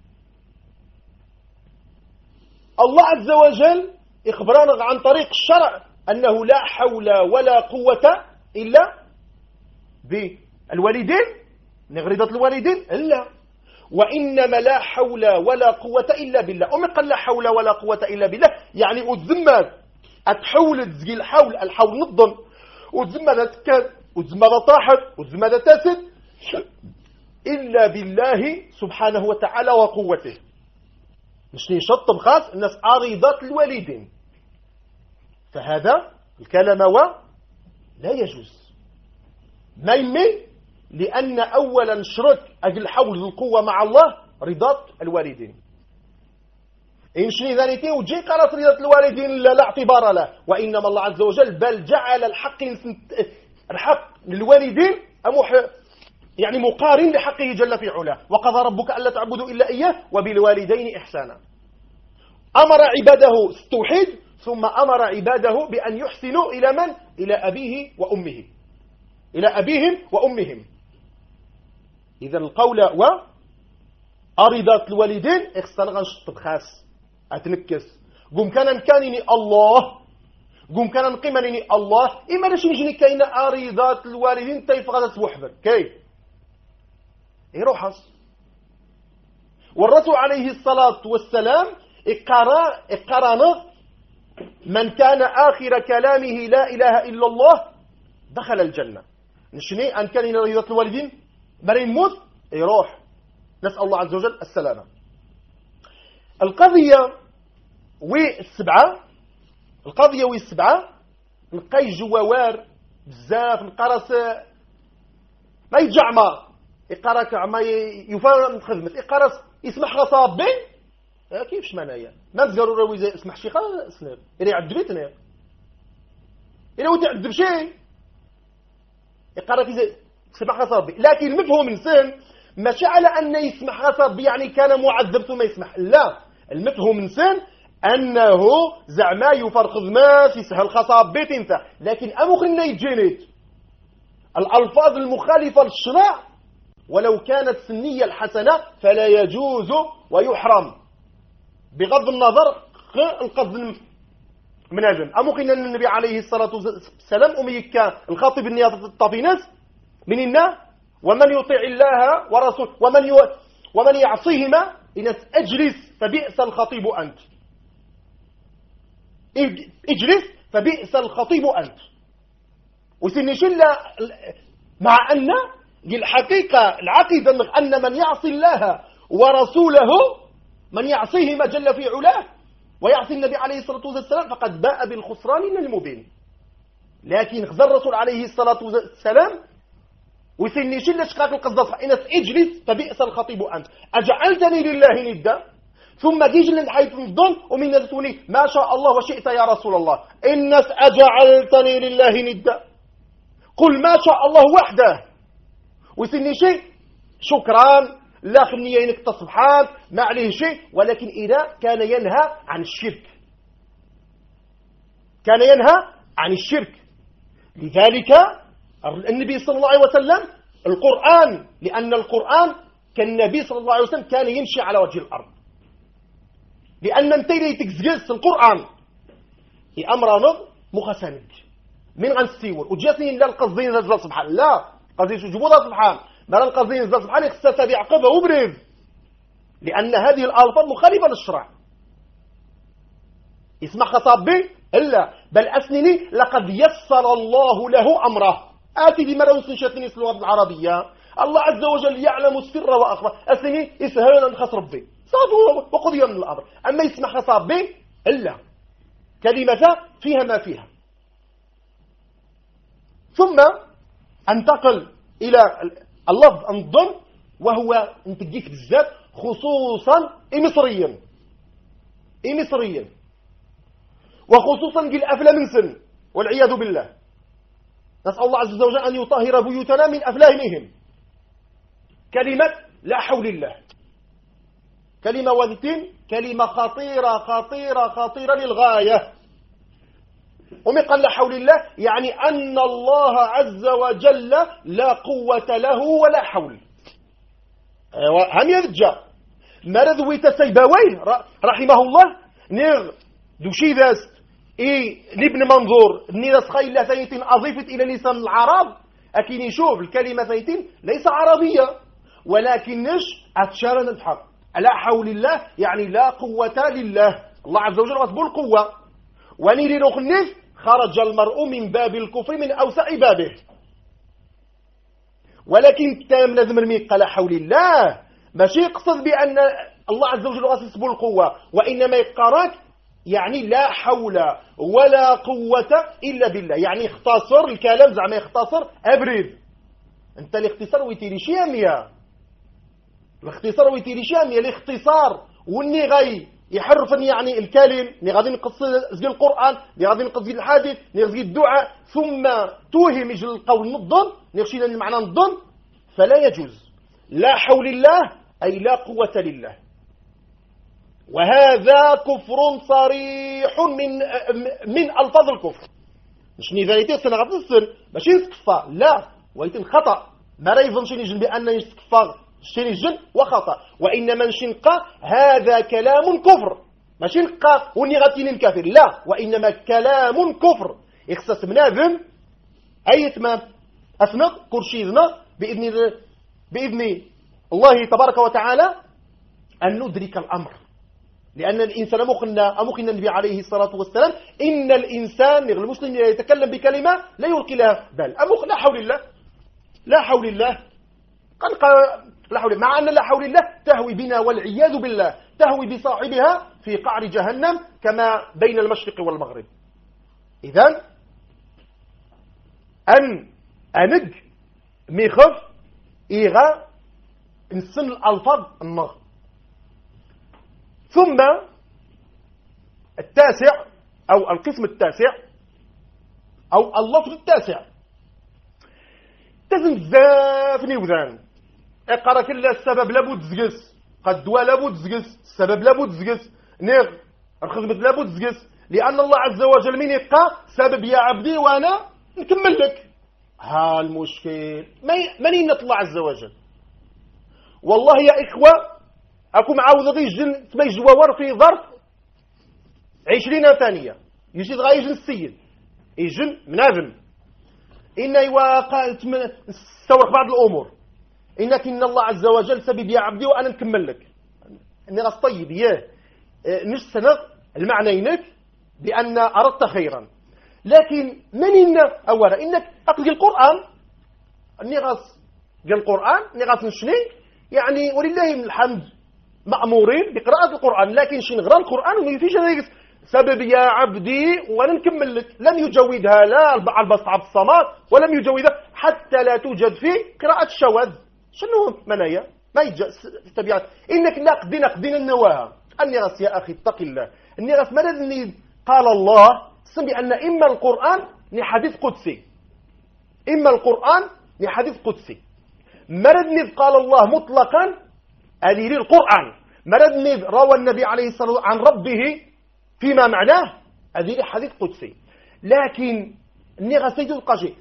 الله عز وجل إخبرنا عن طريق الشرع أنه لا حول ولا قوة إلا بالوالدين نغرضة الوالدين إلا وإنما لا حول ولا قوة إلا بالله. ومن قال لا حول ولا قوة إلا بالله يعني الذمات أتحول تزقي الحول نضم والذمات تكاد والذمات طاحت والذمات تاسد إلا بالله سبحانه وتعالى وقوته. مش نشطب خاص الناس عريضات الوالدين فهذا الكلام لا يجوز ما يمي لأن أولا شرط أجل حول القوة مع الله رضاة الوالدين. إن شني ذلك وجي قالت رضاة الوالدين لا اعتبار له وإنما الله عز وجل بل جعل الحق للوالدين يعني مقارن لحقه جل في علاه وقضى ربك ألا تعبدوا إلا إياه وبالوالدين إحسانا. أمر عباده التوحيد ثم أمر عباده بأن يحسنوا إلى من؟ إلى أبيه وأمه إلى أبيهم وأمهم. إذا القول أرضات الوالدين اخستنغن شطب خاص أتنكس قم كان نكانني الله قم كان نقيمني الله إما نشي نجني كاين أرضات الوالدين تيف غدا توحبك كيف يروحس. والرسول عليه الصلاة والسلام اقرأنا من كان آخر كلامه لا إله إلا الله دخل الجنة. نشني أن كان رضاة الوالدين مرين موت يروح نسأل الله عز وجل السلامة. القضية والسبعة نقاي جوار بزاف نقرس ما يجعما يقرأك عما يفارق خدمة يقرس يسمح غصابين كيفش معنايا ما تقالوا روي زي اسمح شي خلاص سناب إلا يعذبتنا إلا هو تعذب شيء يقرأك زي يسمح غصابي. لكن المفهوم إنسان ماشي على أن يسمح غصابي يعني كان معذب ثم يسمح لا المفهوم إنسان أنه زعما يفرق ما يسهل خصابي تنفع. لكن أمخنا يجينيت الألفاظ المخالفة للشرع ولو كانت سنية الحسنة فلا يجوز ويحرم بغض النظر القصد من أجل. أمخنا النبي عليه الصلاة والسلام أميكا الخاطب النياطة الطافينات من النا ومن يطيع الله ورسوله ومن يعصيهما إن أجلس فبئس الخطيب أنت اجلس فبئس الخطيب أنت. وسنشل مع أن الحقيقة العقيدة أن من يعصي الله ورسوله من يعصيهما جل في علاه ويعصي النبي عليه الصلاة والسلام فقد باء بالخسران المبين. لكن خزر الرسول عليه الصلاة والسلام وسنشل شقاق القصدصة إن اجلس فبئس الخطيب أنت أجعلتني لله ندا ثم جيجل حيث الظن ومن ذاتوني ما شاء الله وشئت يا رسول الله إنس أجعلتني لله ندا قل ما شاء الله وحده وسني شيء شكرا لا خنيينك تصبحات ما عليه شيء. ولكن إذا كان ينهى عن الشرك لذلك النبي صلى الله عليه وسلم القرآن، لأن القرآن كالنبي صلى الله عليه وسلم كان يمشي على وجه الأرض، لأن انتي تكزجز القرآن أمرنا مخسنك من غنستيور وجاتني لا القصدين نزل سبحان لا قصدين جبوضة سبحان ما القصدين نزل سبحان يخصها بعقبه وبريف، لأن هذه الألفاظ مخالفة للشرع. اسمع خطاب به إلا بل أسنني لقد يسر الله له أمره. آتي بمرة سنشتني في اللغة العربية الله عز وجل يعلم السر وأخفى أسنني يسهل أن خص ربي صادوا وقضي من الأمر. أما يسمع خطاب به إلا كلمة فيها ما فيها. ثم انتقل إلى اللفظ الضم وهو انتجيك بالذات خصوصا مصريا وخصوصا الأفلام من سن والعياذ بالله. نسأل الله عز وجل أن يطهر بيوتنا من أفلاهمهم. كلمة لا حول الله كلمة وذتين كلمة خطيرة للغاية. ومن قال لا حول الله يعني أن الله عز وجل لا قوة له ولا حول. هم يرجع مرض ويتسيبويه رحمه الله نير دوشي ذاست لابن منظور نيرس خيلة ثيتين أضيفت إلى لسان العرب أكين يشوف الكلمة ثيتين ليس عربية ولكنش أتشارن الحق. لا حول الله يعني لا قوة لله. الله عز وجل غصب القوة ونيري نخنف خرج المرء من باب الكفر من أوسع بابه. ولكن تام لازم الميقى لا حول الله ماشي يقصد بأن الله عز وجل غصب القوة وإنما يقراك يعني لا حول ولا قوة إلا بالله. يعني اختصر الكلام زعما يختصر أبرد. انت الاختصار ويتيري شامية الاختصار ويتيري شامية الاختصار والني غي يحرفن يعني الكلم ني غادي نقص زي القرآن ني غادي نقص زي الحديث ني غادي الدعاء ثم توهم يجي القول نضم نخشينا المعنى نضم فلا يجوز. لا حول الله أي لا قوة لله. وهذا كفر صريح من ألفاظ الكفر. مش نيفاليتي سنة غادي السن ماشي نسكفى لا ويتم خطأ ما راه يظن شي نجن بأن يسكفى شي نجن وخطأ وإنما نشنقى هذا كلام كفر ماشي نقى وني غاتيني الكافر لا وإنما كلام كفر يخصص مناذم أي تمام أثنق كرشيدنا بإذن الله تبارك وتعالى أن ندرك الأمر. لأن الإنسان أمخنا النبي عليه الصلاة والسلام إن الإنسان المسلم يتكلم بكلمة لا يلقي لها بال أمخ لا حول الله لا حول الله لا حول مع أن لا حول الله تهوي بنا والعياذ بالله تهوي بصاحبها في قعر جهنم كما بين المشرق والمغرب. إذن أن أنج ميخف إيغا نسن الألفاظ النغ. ثم التاسع أو القسم التاسع أو اللفظ التاسع تزن زافني وذان اقرا كل السبب لابد زقس قد لابد زقس السبب لابد زقس نيغ الخدمة لابد زقس لأن الله عز وجل من يبقى سبب يا عبدي وأنا نكمل لك. ها المشكل من الله عز وجل والله يا إخوة أكون معاوض يجن ما يجوار في ظرف 20 ثانية يجي غايجن السيد يجن مناذم إن يواقع استورق بعض الأمور إنك إن الله عز وجل سبب يا عبدي وأنا نكمل لك إني غاس طيب ياه نش سنة المعنى إنك بأن أردت خيرا لكن من إن أولا إنك أقل القرآن إني غاس قال القرآن إني غاس نشني يعني ولله الحمد مأمورين بقراءة القرآن لكن شي نغرى القرآن وما فيش هذا سبب يا عبدي وانا نكمل لك. لم يجودها لا البسط عبد الصمات ولم يجودها حتى لا توجد في قراءة الشواذ. شنو منايا ما يجا تبعات انك نقدين النواها اني غاس يا اخي اتق الله اني غاس مالذني قال الله سمي ان اما القرآن لحديث قدسي اما القرآن لحديث قدسي مردني قال الله مطلقا هذه القرآن مردني روى النبي عليه الصلاة والسلام عن ربه فيما معناه هذه حديث قدسي. لكن ني غسيد القشي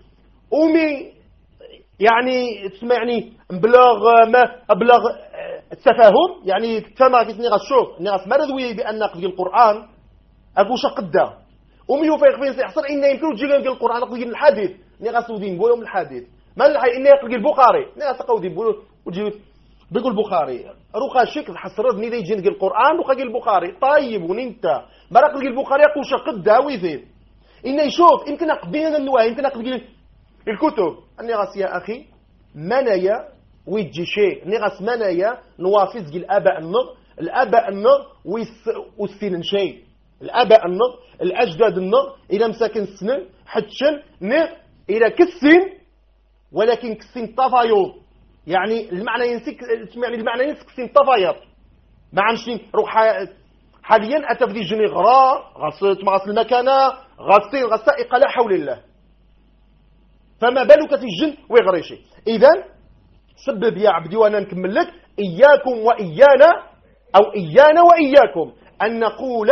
أمي يعني تسمى يعني أبلغ التفاهم يعني كما كنتني غشوف ني غسمردوي بأن نقضي القرآن أقول شقدا أمي وفيق فين سيحصل إن يمكن تجي نقضي القرآن نقضي الحديث ني غسودين بولهم الحديث ما الحي إني يقضي البخاري ني غسقودين بولو وجي بيقول البخاري روخا شكل حسرتني لي يجي نقضي القرآن روخا البخاري طيب وننت ما نقضي البخاري أقول شقدا ويزيد إنه يشوف يمكن أقضينا النواهي يمكن أقضي الكتب أني غاس يا أخي منايا ويجي شيء أني غاس منايا نوافز الآباء النغ والسنن شيء الآباء النغ الأجداد النغ إلى مساكن السنن حتشن نغ إلى كسن ولكن كسن طفايض يعني المعنى ينسك يعني المعنى ينسك كسن طفايض ما عنشين روح حاليا أتفدي جني غراء غاس المكانة غسائق لا حول الله فما بالك في الجن ويغريشي إذن سبب يا عبدي وأنا نكمل لك إياكم وإيانا أو إيانا وإياكم أن نقول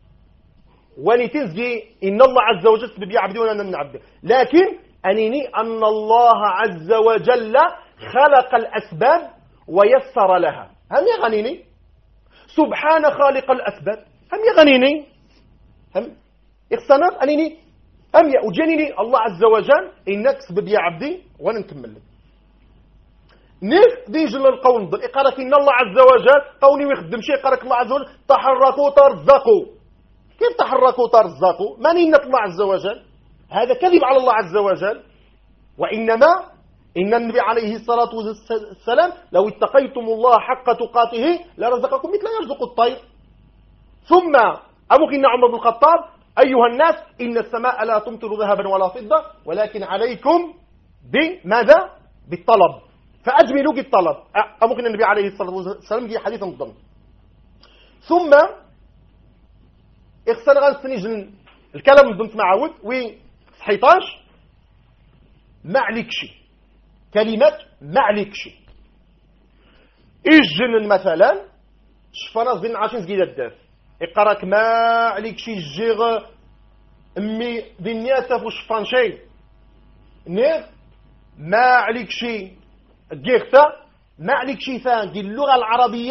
ونتنزي إن الله عز وجل سبب يا عبدي وأنا نعبد لكن أنني أن الله عز وجل خلق الأسباب ويسر لها هم يغنيني سبحان خالق الأسباب هم يغنيني هم إخسانات أنني أم يأجنني الله عز وجل إنك سبب يا عبدي وأنا نكمل لك نف ديجل القول ضل إقارك إن الله عز وجل قوني ويخدم شيء إقارك الله عز وجل تحركوا ترزقوا كيف تحركوا ترزقوا ما نينة الله عز وجل هذا كذب على الله عز وجل وإنما إن النبي عليه الصلاة والسلام لو اتقيتم الله حق تقاته لرزقكم مثل يرزق الطير ثم أبوك عمر بن الخطاب أيها الناس إن السماء لا تمطر ذهبا ولا فضة ولكن عليكم بماذا؟ بالطلب فأجملوا بالطلب أمكن النبي عليه الصلاة والسلام في حديث الضم ثم اغسل غان سنجن الكلام الضم معاود و16 معلكشي كلمة معلكشي إجن مثلا شفنا زين عاشين زكيدة الداف إقراك ما عليك شي الجيغ أمي دنياتا فو شفان شي نيغ ما عليك شي جيغتا ما عليك شي فان دي اللغة العربية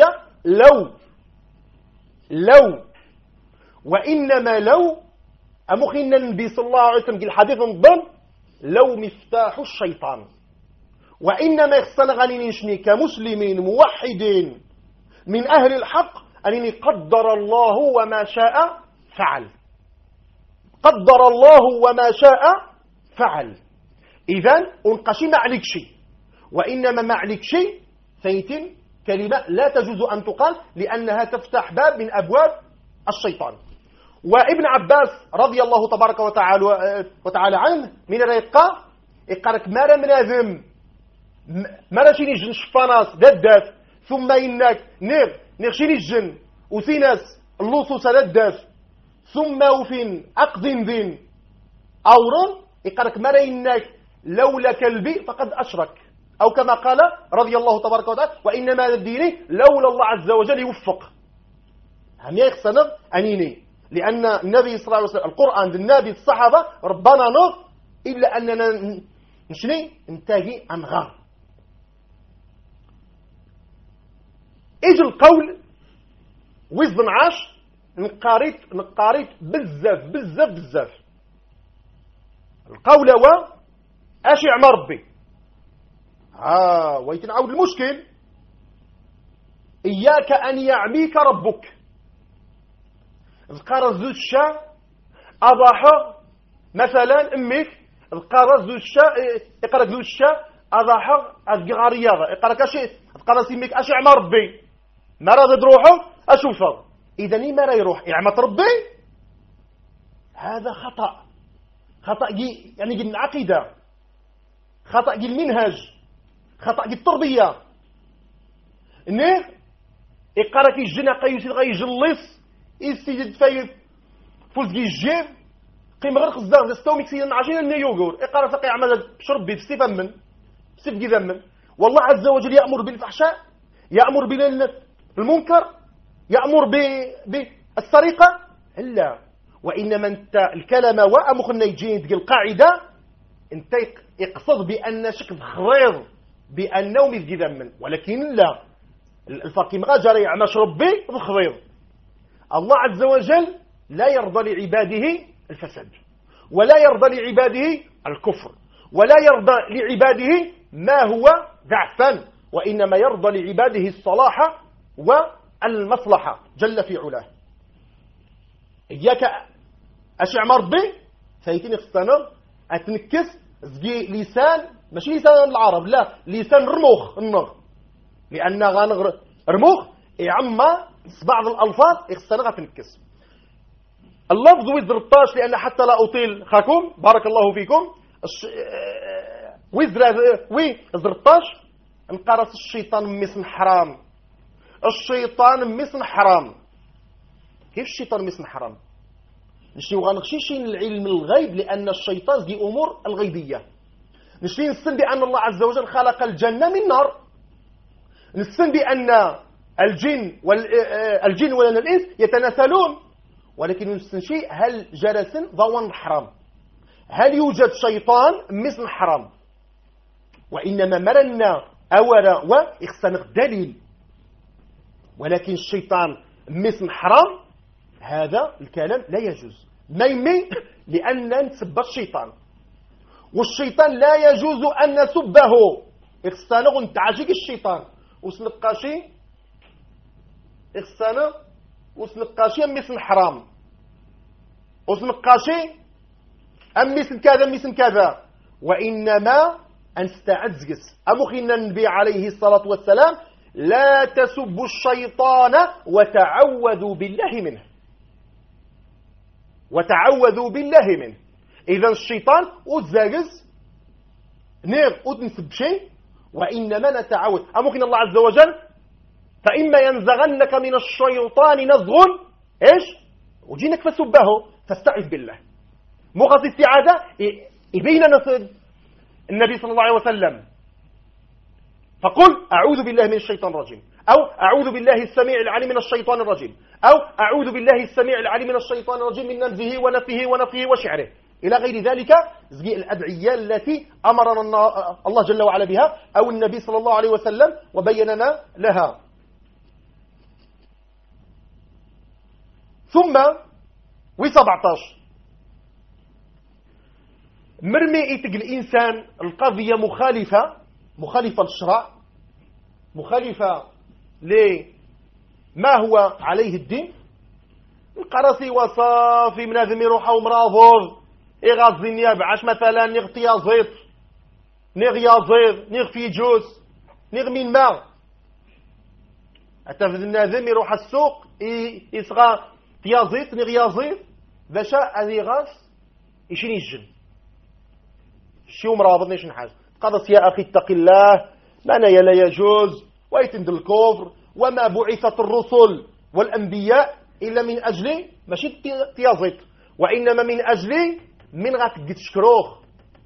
لو وإنما لو أمخينا النبي صلى الله عليه وسلم الحديث نظن لو مفتاح الشيطان وإنما يخصنا غني نشني كمسلمين موحدين من أهل الحق أنني قدر الله وما شاء فعل قدر الله وما شاء فعل إذن أنقشي معلك شيء وإنما معلك شيء فيتم كلمة لا تجوز أن تقال لأنها تفتح باب من أبواب الشيطان وابن عباس رضي الله تبارك وتعالى عنه من الرقة إقارك مارا مناذم مارا شيني جن شفاناس دادات ثم إنك نغشيني الجن وثيناس اللوصوص دادات ثم وفين أقدم ذين أورا إقارك مارا إنك لولا كلبي فقد أشرك أو كما قال رضي الله تبارك وتعالى وإنما الدين لولا الله عز وجل يوفق هم يخصنا أنيني لأن النبي صلى الله عليه وسلم القرآن النبي الصحابة ربنا نغ إلا أننا نشني ننتهي أنغار إيج القول وزن عاش نقاريت بزاف القول هو أشي عمر ربي ويتنعود المشكل إياك أن يعميك ربك ذكر زوج الشاء أضاحى مثلا أمك ذكر زوج الشاء يقرأ زوج الشاء أضاحى أذكر رياضة يقرأ كشيء ذكر سيمك أشي عمر ربي ما راد روحه أشوفه إذا ليه ما راه يروح يعمت ربي هذا خطأ يعني قلنا عقيدة خطأ المنهج خطأ التربية إنه يقرأ كي الجنة قيس غيجلص يستيد فايف فوزكي الجيب قيم غير خزاغ استوميك سيدنا عشرين النيوغور يقرأ سقي عمل بشرب بي بسيف أمن بسيف جذا من والله عز وجل يأمر بالفحشاء يأمر بالمنكر يأمر بالسرقة إلا وإنما أنت الكلمة وأمخنا يجين تقل القاعدة انت يقصد بأن شكل خضير بأنه مثل ذمن، ولكن لا، الفقيم غاجر يعمش ربي الخضير. الله عز وجل لا يرضى لعباده الفساد، ولا يرضى لعباده الكفر، ولا يرضى لعباده ما هو ضعفا، وإنما يرضى لعباده الصلاح والمصلحة جل في علاه. إياك أشعم ربي فايتين اختنا أتنكس زقي لسان، ماشي لسان العرب، لا، لسان رموخ النغ، لأن غنغ رموخ يعمى بعض الألفاظ يخصنا غتنكس اللفظ وزر الطاش، لأن حتى لا أطيل خاكم بارك الله فيكم. وزر الطاش انقرص الشيطان مسن حرام. الشيطان مسن حرام. كيف الشيطان مسن حرام؟ نشتي غنغشي شي العلم الغيب، لأن الشيطان دي أمور الغيبية. نشتي نسن بأن الله عز وجل خلق الجنة من نار، نسن بأن الجن والإنس يتناسلون، ولكن نستنشي هل جلس ضوان حرام؟ هل يوجد شيطان مثل حرام؟ وإنما مرنا أولا وإخسانق دليل، ولكن الشيطان مثل حرام هذا الكلام لا يجوز. ميمي لأن نسب الشيطان، والشيطان لا يجوز أن نسبه. إخسانق نتعجيك الشيطان وسنقاشي إخسانق وسنقاشي مثل حرام، وسنقاشي مثل كذا مثل كذا، وإنما أنستعد زقس أمخينا النبي عليه الصلاة والسلام لا تسبوا الشيطان وتعوذوا بالله منه، وتعوذوا بالله منه. إذا الشيطان وتزاقز نير وتنسب شيء، وإنما نتعوذ أمخينا الله عز وجل فإما ينزغنك من الشيطان نزغ إيش وجينك فسبه فاستعذ بالله. مغص استعاذة يبين النبي صلى الله عليه وسلم فقل أعوذ بالله من الشيطان الرجيم، أو أعوذ بالله السميع العليم من الشيطان الرجيم، أو أعوذ بالله السميع العليم من الشيطان الرجيم من نمزه ونفه ونفه وشعره إلى غير ذلك زي الأدعية التي أمرنا الله جل وعلا بها أو النبي صلى الله عليه وسلم وبيننا لها. ثم و17 مرمي إتق الإنسان القضية مخالفة للشرع، مخالفة لما هو عليه الدين. القرصي وصافي مناذم يروح ومراضوض يغازي النياب عاش مثلا نغطي يازيط نغيازيض نغفي جوز نغمي الماء، حتى في الناذم يروح السوق يصغى تيازيط نغيازيط باشا هذه غاز يشين يجن شي مرابط نيش نحاج. قالت يا أخي اتق الله معنى لا يجوز ويتند الكفر، وما بعثت الرسل والأنبياء إلا من أجل ماشي تيازيط، وإنما من أجل من غتقد شكروخ.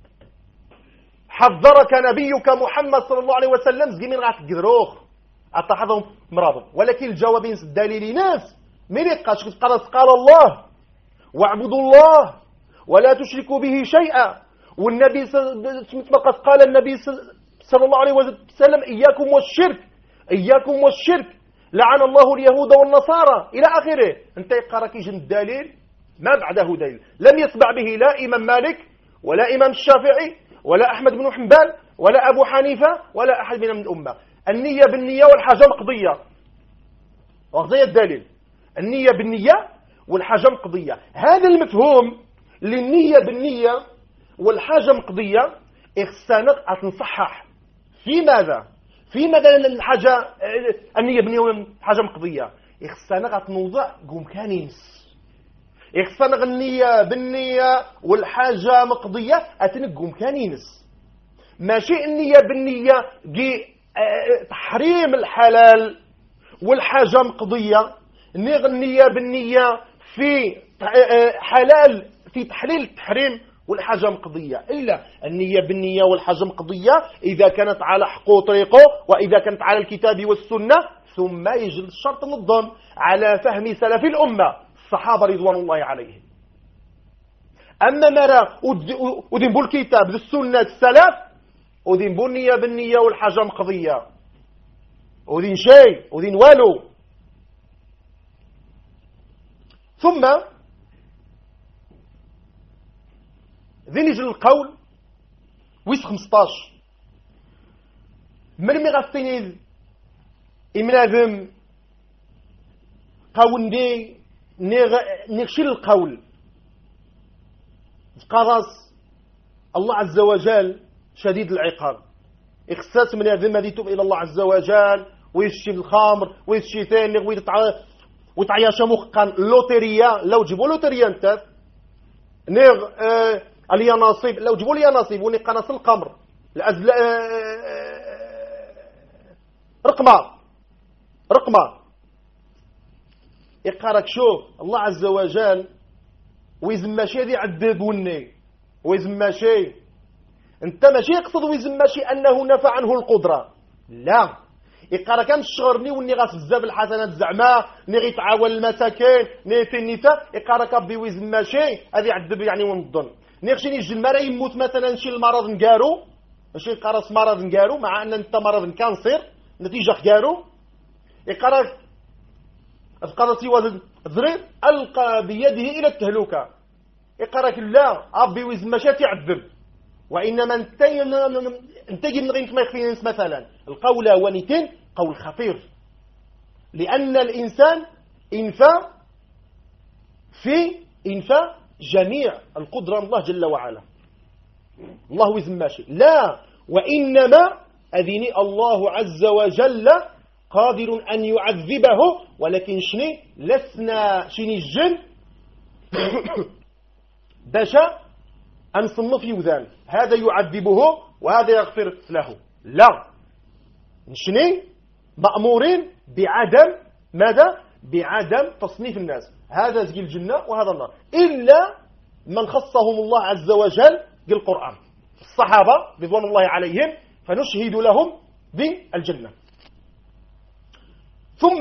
حذرك نبيك محمد صلى الله عليه وسلم زي من غتقد روخ أتحضهم مرابط. ولكن الجوابين الدليل ناس من يقاش قال الله واعبدوا الله ولا تشركوا به شيئا، والنبي قال النبي صلى الله عليه وسلم إياكم والشرك لعن الله اليهود والنصارى إلى آخره. انت يقرأ كيجن الدليل ما بعده دليل لم يتبع به لا إمام مالك ولا إمام الشافعي ولا أحمد بن حنبل ولا أبو حنيفة ولا أحد من الأمة. النية بالنية والحاجة مقضية، وغزية الدليل النية بالنية والحاجة مقضية. هذا المفهوم للنية بالنية والحاجة مقضية إخسانق أتنصحح في ماذا؟ في ماذا الحاجة النية بالنية والحاجة مقضية إخسانق أتنوضع قوم كانينس. إخسانق النية بالنية والحاجة مقضية أتنقوم كانينس، ماشي النية بالنية تحريم الحلال والحاجة مقضية، النية بالنية في حلال في تحليل التحريم والحاجة مقضية. إلا النية بالنية والحاجة مقضية إذا كانت على حقه طريقه، وإذا كانت على الكتاب والسنة، ثم يجب الشرط النظام على فهم سلف الأمة الصحابة رضوان الله عليهم. أما مرا ودين بو الكتاب السنة السلف ودين بو النية بالنية والحاجة مقضية ودين شيء ودين والو. ثم ذي نجل القول ويس 15 من مغسطين إمناذم قول دي نغشل القول قرص الله عز وجل شديد العقاب إخساس من هذا ما يتوب إلى الله عز وجل ويشي الخمر ويشي ثاني ويتعيش مخقا لوتريا لو جيبوا لوتريا انت نيغ عليا نصيب لو جيبوا لي نصيب وني قناص القمر الأزل رقمة يقارك شوف الله عز وجل ويزم ماشي هذه عدد وني ويزم ماشي انت ماشي يقصد ويزم ماشي انه نفع عنه القدره لا يقرا كان الشغرني وني غاس بزاف الحسنات زعما ني غيتعاون المساكين ني في النساء يقرا كبي ويزم ماشي هذه عذب يعني ونظن ني خشيني يجي المرا يموت مثلا شي المرض نقارو ماشي يقرا مرض نقارو مع ان انت مرض كانسير نتيجه خيارو يقرا أفقرتي وزرير ألقى بيده إلى التهلكة يقرأك لا أبي وزمشات يعذب وإنما انتجي من غير ما يخفي مثلا القول ونتين قول خطير لأن الإنسان إنفى جميع القدرة الله جل وعلا الله وزماشي لا وإنما أذني الله عز وجل قادر أن يعذبه ولكن شني لسنا شني الجن باشا أن صنف يوذان هذا يعذبه وهذا يغفر له لا شني مأمورين بعدم ماذا بعدم تصنيف الناس هذا زي الجنة وهذا النار إلا من خصهم الله عز وجل بالقرآن الصحابة رضوان الله عليهم فنشهد لهم بالجنة. ثم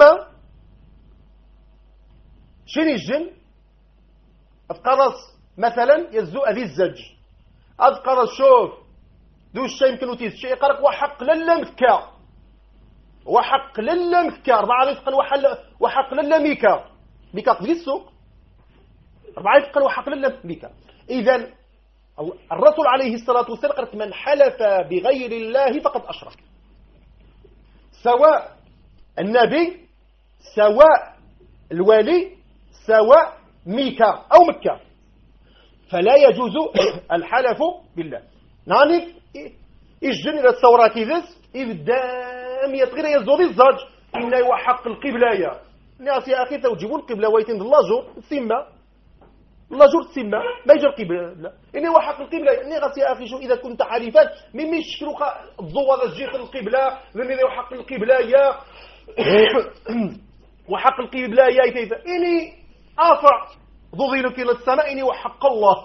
شني الجن أذكرس مثلا يزو أذي الزج أذكرس شوف دو الشيء يمكن وتيز شيء يقرأك وحق للا مكة وحق للا مكة 4 رفقا وحق للا ميكا في السوق 4 رفقا وحق للا ميكا. إذن الرسول عليه الصلاة والسلام قالت من حلف بغير الله فقد أشرك سواء النبي سواء الولي سواء ميكا أو مكة فلا يجوز الحلف بالله. نعني الجن إلى الثورة كذس إبدام يتغير يزوري الزج إنه يوحق القبلة ناس يا أخي توجبوا القبلة ويتين اللاجور تسمى اللاجور تسمى ما يجي القبلة لا إنه يوحق القبلة إني غاس يا أخي شو إذا كنت حريفا مما يشكروك الضوء الجيخ القبلة ذني يوحق القبلة يا وحق القبلة يا كيف إني أرفع ضوئك إلى السماء إني وحق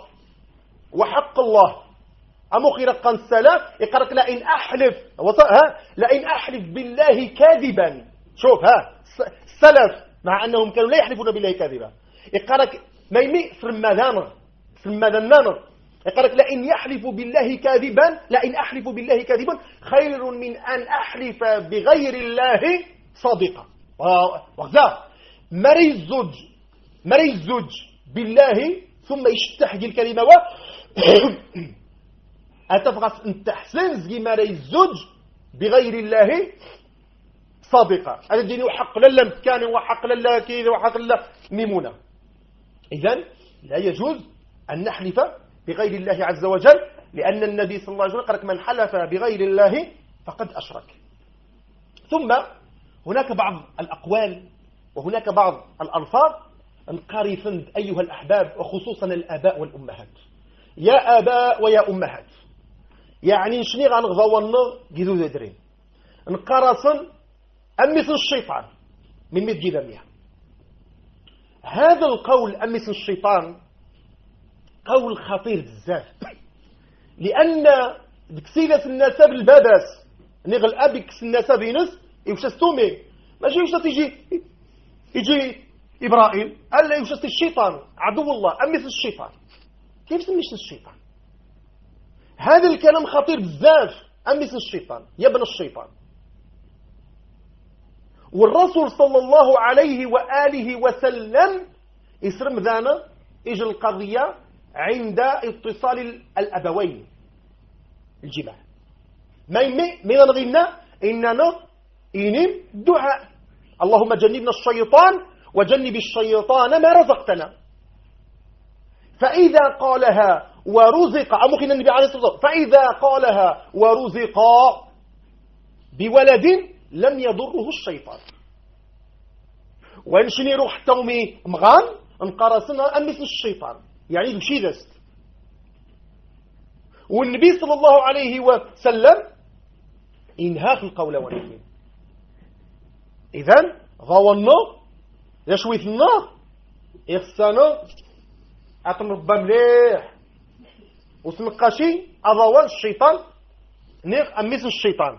الله أمخير قن السلام يقرأك لئن أحلف بالله كاذبا شوف السلف مع أنهم كانوا لا يحلفون بالله كاذبا يقرأك ما يمي سرمادان يقرأك لئن أحلف بالله كاذبا خير من أن أحلف بغير الله صادقا. وغذا مري الزوج بالله ثم يشتحجي الكلمة أتفغس أن تحسن زي مري الزوج بغير الله صادقا هذا الدين وحق لله مكان وحق لله كذا وحق لله ميمونة. إذن لا يجوز أن نحلف بغير الله عز وجل لأن النبي صلى الله عليه وسلم قال من حلف بغير الله فقد أشرك. ثم هناك بعض الأقوال وهناك بعض الألفاظ انقرفا أيها الأحباب وخصوصا الآباء والأمهات يا آباء ويا أمهات يعني شني غنغضونا جذو ذدرين انقرصا أمثل الشيطان من مد جذامية. هذا القول أمثل الشيطان قول خطير بزاف لأن دكسيلة النسب الباباس نغل أبكس النسب ينس يوشستومي ماشي يوشست يجي إبراهيم ألا يوشست الشيطان عدو الله أمثل الشيطان كيف سميت الشيطان؟ هذا الكلام خطير بزاف. أمس الشيطان يا ابن الشيطان. والرسول صلى الله عليه وآله وسلم يسرم ذانا إجا القضية عند اتصال الأبوين الجماع ما نغينا إننا إنم دعاء اللهم جنبنا الشيطان وجنب الشيطان ما رزقتنا. فإذا قالها ورزق أمكن النبي عليه الصلاة والسلام فإذا قالها ورزق بولد لم يضره الشيطان. ونشني روح تومي مغان انقرصنا أمس الشيطان يعني بشي دست. والنبي صلى الله عليه وسلم إنهاك القول ونحن إذن غوانا يشويثنا إخسانا أتنربى مليح وسنقاشي أضوان الشيطان نيق أمس الشيطان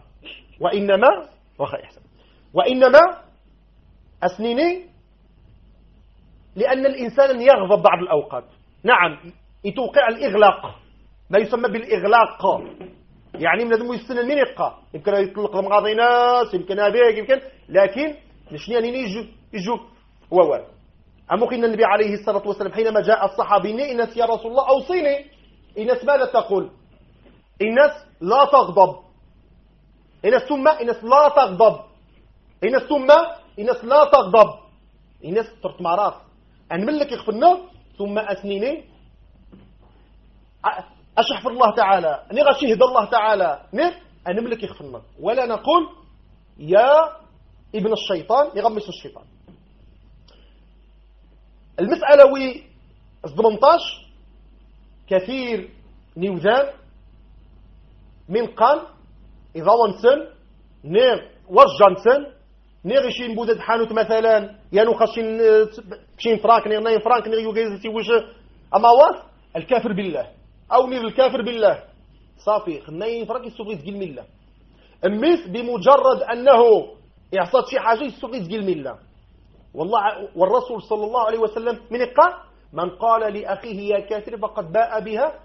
وإنما أسنيني لأن الإنسان يغضب بعض الأوقات. نعم يتوقع الإغلاق ما يسمى بالإغلاق يعني من لازم يستنى المنقة يمكن يطلق مغاضي ناس يمكن هذيك يمكن لكن نشني يجو هو أمكن النبي عليه الصلاة والسلام حينما جاء الصحابي إنس يا رسول الله أوصيني. إنس ماذا تقول؟ إنس لا تغضب. إنس ثم إنس لا تغضب. إنس ثم إنس لا تغضب. إنس طرت مرات أنملك يخفنا ثم أسنيني أشحفر الله تعالى نغشهد الله تعالى أنملك يخفنا ولا نقول يا ابن الشيطان يغمس الشيطان. المسألة وي 18 كثير نيوذان من قان إذا ونسن نير وجانسن نير يشين بودد حانوت مثلا يانو خشين بشين فرانك نير ناين فرانك نير يوغيزتي وش أما واس الكافر بالله أو نير الكافر بالله صافي خناين فرانك يسوغي تقيل ملة أميس بمجرد أنه يعصد شي حاجة يسوغي تقيل ملة. والله والرسول صلى الله عليه وسلم من قال لأخيه يا كافر فقد باء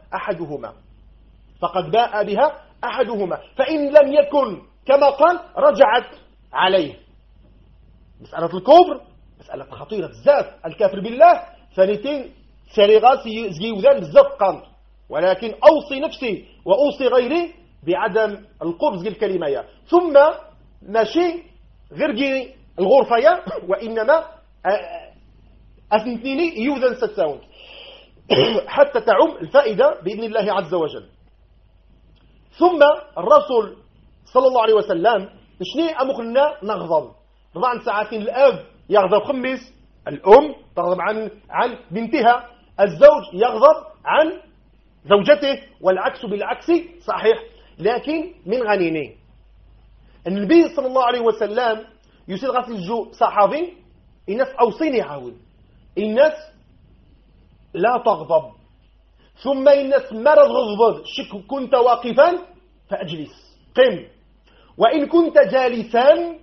بها أحدهما فإن لم يكن كما قال رجعت عليه. مسألة الكفر مسألة خطيرة بزاف. الكافر بالله ثانيتين سريغات زيوذان بزاف قانط ولكن أوصي نفسي وأوصي غيري بعدم القرب زي الكلمة ثم ماشي غير الغرفة وإنما أثنتيني يوذن ستاون حتى تعم الفائدة بإذن الله عز وجل. ثم الرسول صلى الله عليه وسلم شني أمخلنا نغضب 4 ساعات الأب يغضب خمس الأم تغضب عن بنتها الزوج يغضب عن زوجته والعكس بالعكس صحيح. لكن من غنيني النبي صلى الله عليه وسلم يسير غاسل الجو صحابي الناس أوصيني عاود الناس لا تغضب ثم الناس مرض غضب شك كنت واقفا فأجلس قم وإن كنت جالسا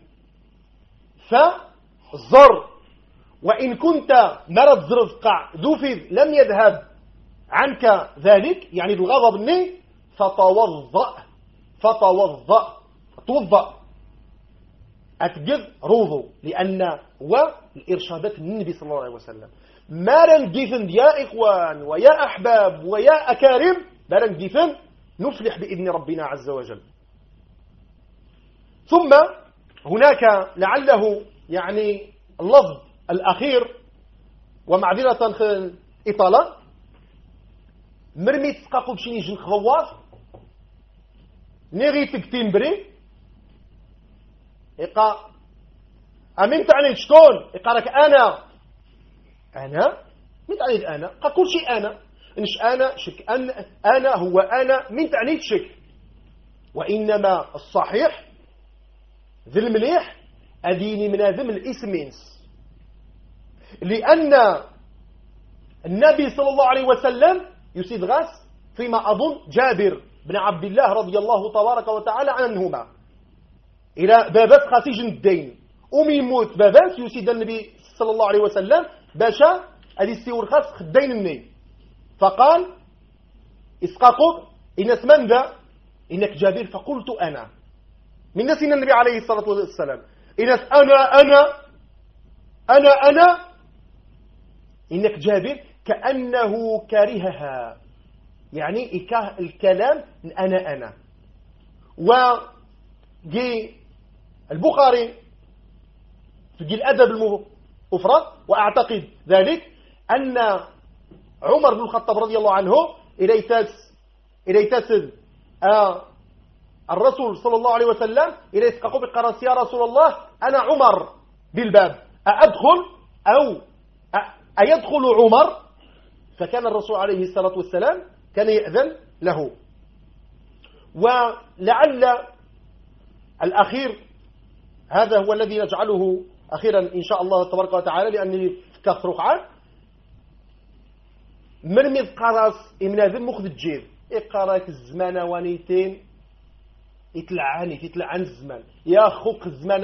فزر وإن كنت مرض زرفقع ذوفذ لم يذهب عنك ذلك يعني الغضب الني فتوضأ أتجد روضو لأن هو الإرشادات النبي صلى الله عليه وسلم مارن جيفن يا إخوان ويا أحباب ويا أكارم مارن جيفن نفلح بإذن ربنا عز وجل. ثم هناك لعله يعني اللفظ الأخير ومعذرة إطالة مرمي تسقاقو بشيني جن خواف نغي تكتين بري إقا أمين تعني شكون إقا لك أنا من تعني أنا قا كل شيء أنا إنش أنا شك أنا هو أنا من تعني شك وإنما الصحيح ذي المليح أديني من هذا الإسمينس لأن النبي صلى الله عليه وسلم يسيد غاس فيما أظن جابر بن عبد الله رضي الله تبارك وتعالى عنهما إلى بابات خاسيج الدين يموت بابات يسيد النبي صلى الله عليه وسلم باشا هذه السيور خاص خدين الني فقال إسقاقب إنس من ذا إنك جابر فقلت أنا من ناس النبي عليه الصلاة والسلام إنس أنا إنك جابر كأنه كرهها يعني إكاه الكلام أنا وجي البخاري في الأدب المفرد وأعتقد ذلك أن عمر بن الخطاب رضي الله عنه إليتاس الرسول صلى الله عليه وسلم إليس قاقو بقراس يا رسول الله أنا عمر بالباب أدخل أو أيدخل عمر فكان الرسول عليه الصلاة والسلام كان يأذن له ولعل الأخير هذا هو الذي نجعله أخيرا إن شاء الله تبارك وتعالى لأنني كثر قعان مرمي قراص إمنا ذن مخذ الجير إقراك الزمان وانيتين يتلعن الزمان يا خوك الزمان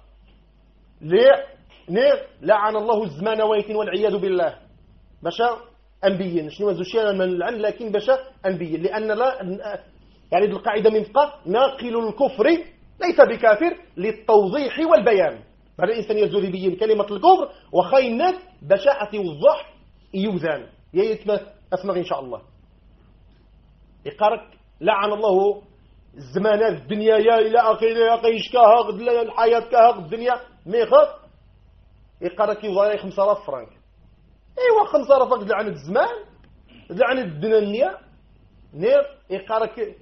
لعن الله الزمان وانيتين والعياذ بالله باشا أنبيين شنو زوشينا من العن لكن باشا أنبيين لأن لا يعني القاعدة من فقه ناقل الكفر ليس بكافر للتوضيح والبيان بعد الإنسان يزول يبين كلمة الكفر وخاي الناس بشاعة والضح يوزان يتم أسمع إن شاء الله يقارك لعن الله الزمانات الدنيا يا إلى آخره يا قيش كهاغ الحياة كهاغ الدنيا ميخاف يقارك يوضع 5000 فرنك ايوا 5000 فرنك لعن الزمان لعن الدنيا نير يقارك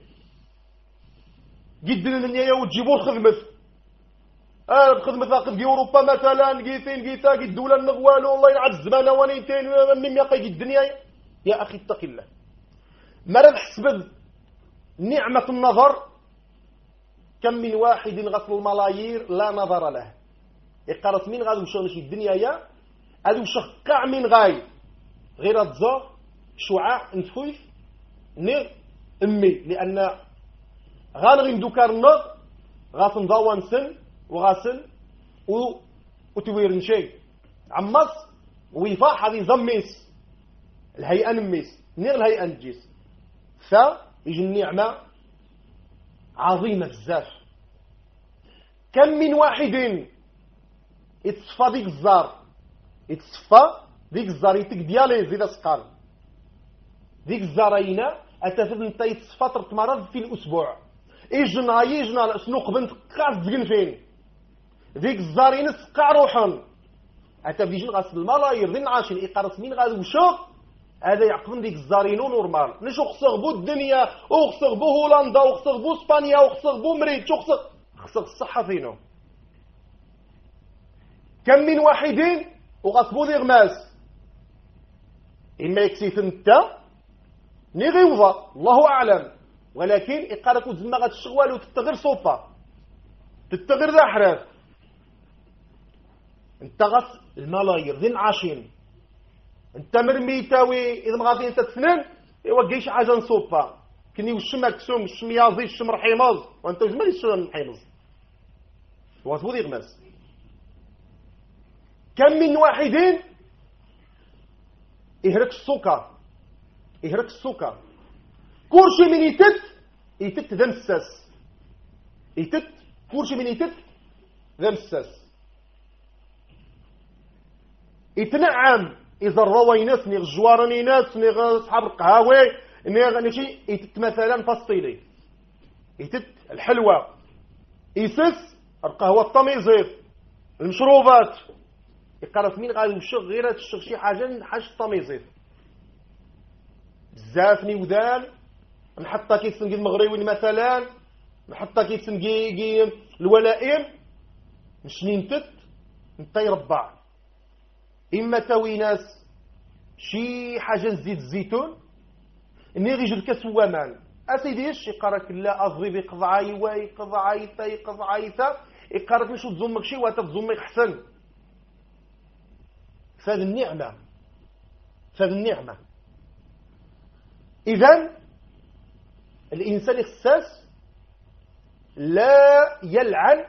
جدا الدنيا وتجيبوا الخدمة الخدمة ثاقب في أوروبا مثلا فين تاقي الدولة النغوال والله ينعد الزمان وانيتين من يقي الدنيا يا أخي اتق الله مرض حسب نعمة النظر كم من واحد غسل الملايير لا نظر له يقارس من غادي وشغلش الدنيا يا هذا شقع من غاي غير الزور شعاع نتخويف نير أمي لأن غالغين دوكار النظر غاسن ضوان سن وغاسل وتويرن شيء عمص ويفاح هذه زميس الهيئة نميس نير الهيئة نجيس يجي النعمة عظيمة بزاف كم من واحد يتصفى ديك الزار يتك دياليز إذا سقال ديك الزارينا أتفد انت يتصفى 3 مرات في الأسبوع يجنا سنوق بنت قاس دقن فين ذيك الزارين سقع روحا حتى بيجي غاسل الملايير ذين عاشين يقرص مين غادي وشوف هذا يعقبن ديك الزارينو نورمال نشو خصغبو الدنيا وخصغبو هولندا وخصغبو اسبانيا وخصغبو مريت شو خصغ الصحة فينو كم من واحدين وغاسبو ذي غماس إما يكسيث انت نغيوضا الله أعلم ولكن يقاركو زمغة الشغوال وتتغير صوفا تتغير ذا حراف انت غس الملايير ذين عاشين انت مرميتاوي اذا مغاطي انت تفنان يوقيش حاجه نصوبها كني وشم مكسوم الشم يازي الشم رحيماز وانت وزمالي الشم رحيماز واسبو يغمس كم من واحدين يهرك السكر كورشي من يتت ذا مساس كورشي من يتت ذا مساس يتنعم إذا الروي ناس نيغ الجوارني ناس نيغ أصحاب القهاوي نيغ نشي يتت مثلا فاستيلي يتت الحلوى يسس القهوة الطميزيف المشروبات يقرف مين غادي يمشي غير تشرب شي حاجة حاجة الطميزيف بزاف نيوذان نحطها كيتسنقي المغربي مثلا نحطها كيتسنقي الولائم مشني نتت نتا يربع إما تاوي ناس شي حاجة زيت الزيتون إني غيجي الكسوامان أسيدي إيش يقارك لا أضربي قضعاي واي قضعايتا يقارك نشو تزمك شي واتا تزمك حسن فهذه النعمة إذن الإنسان الخساس لا يلعن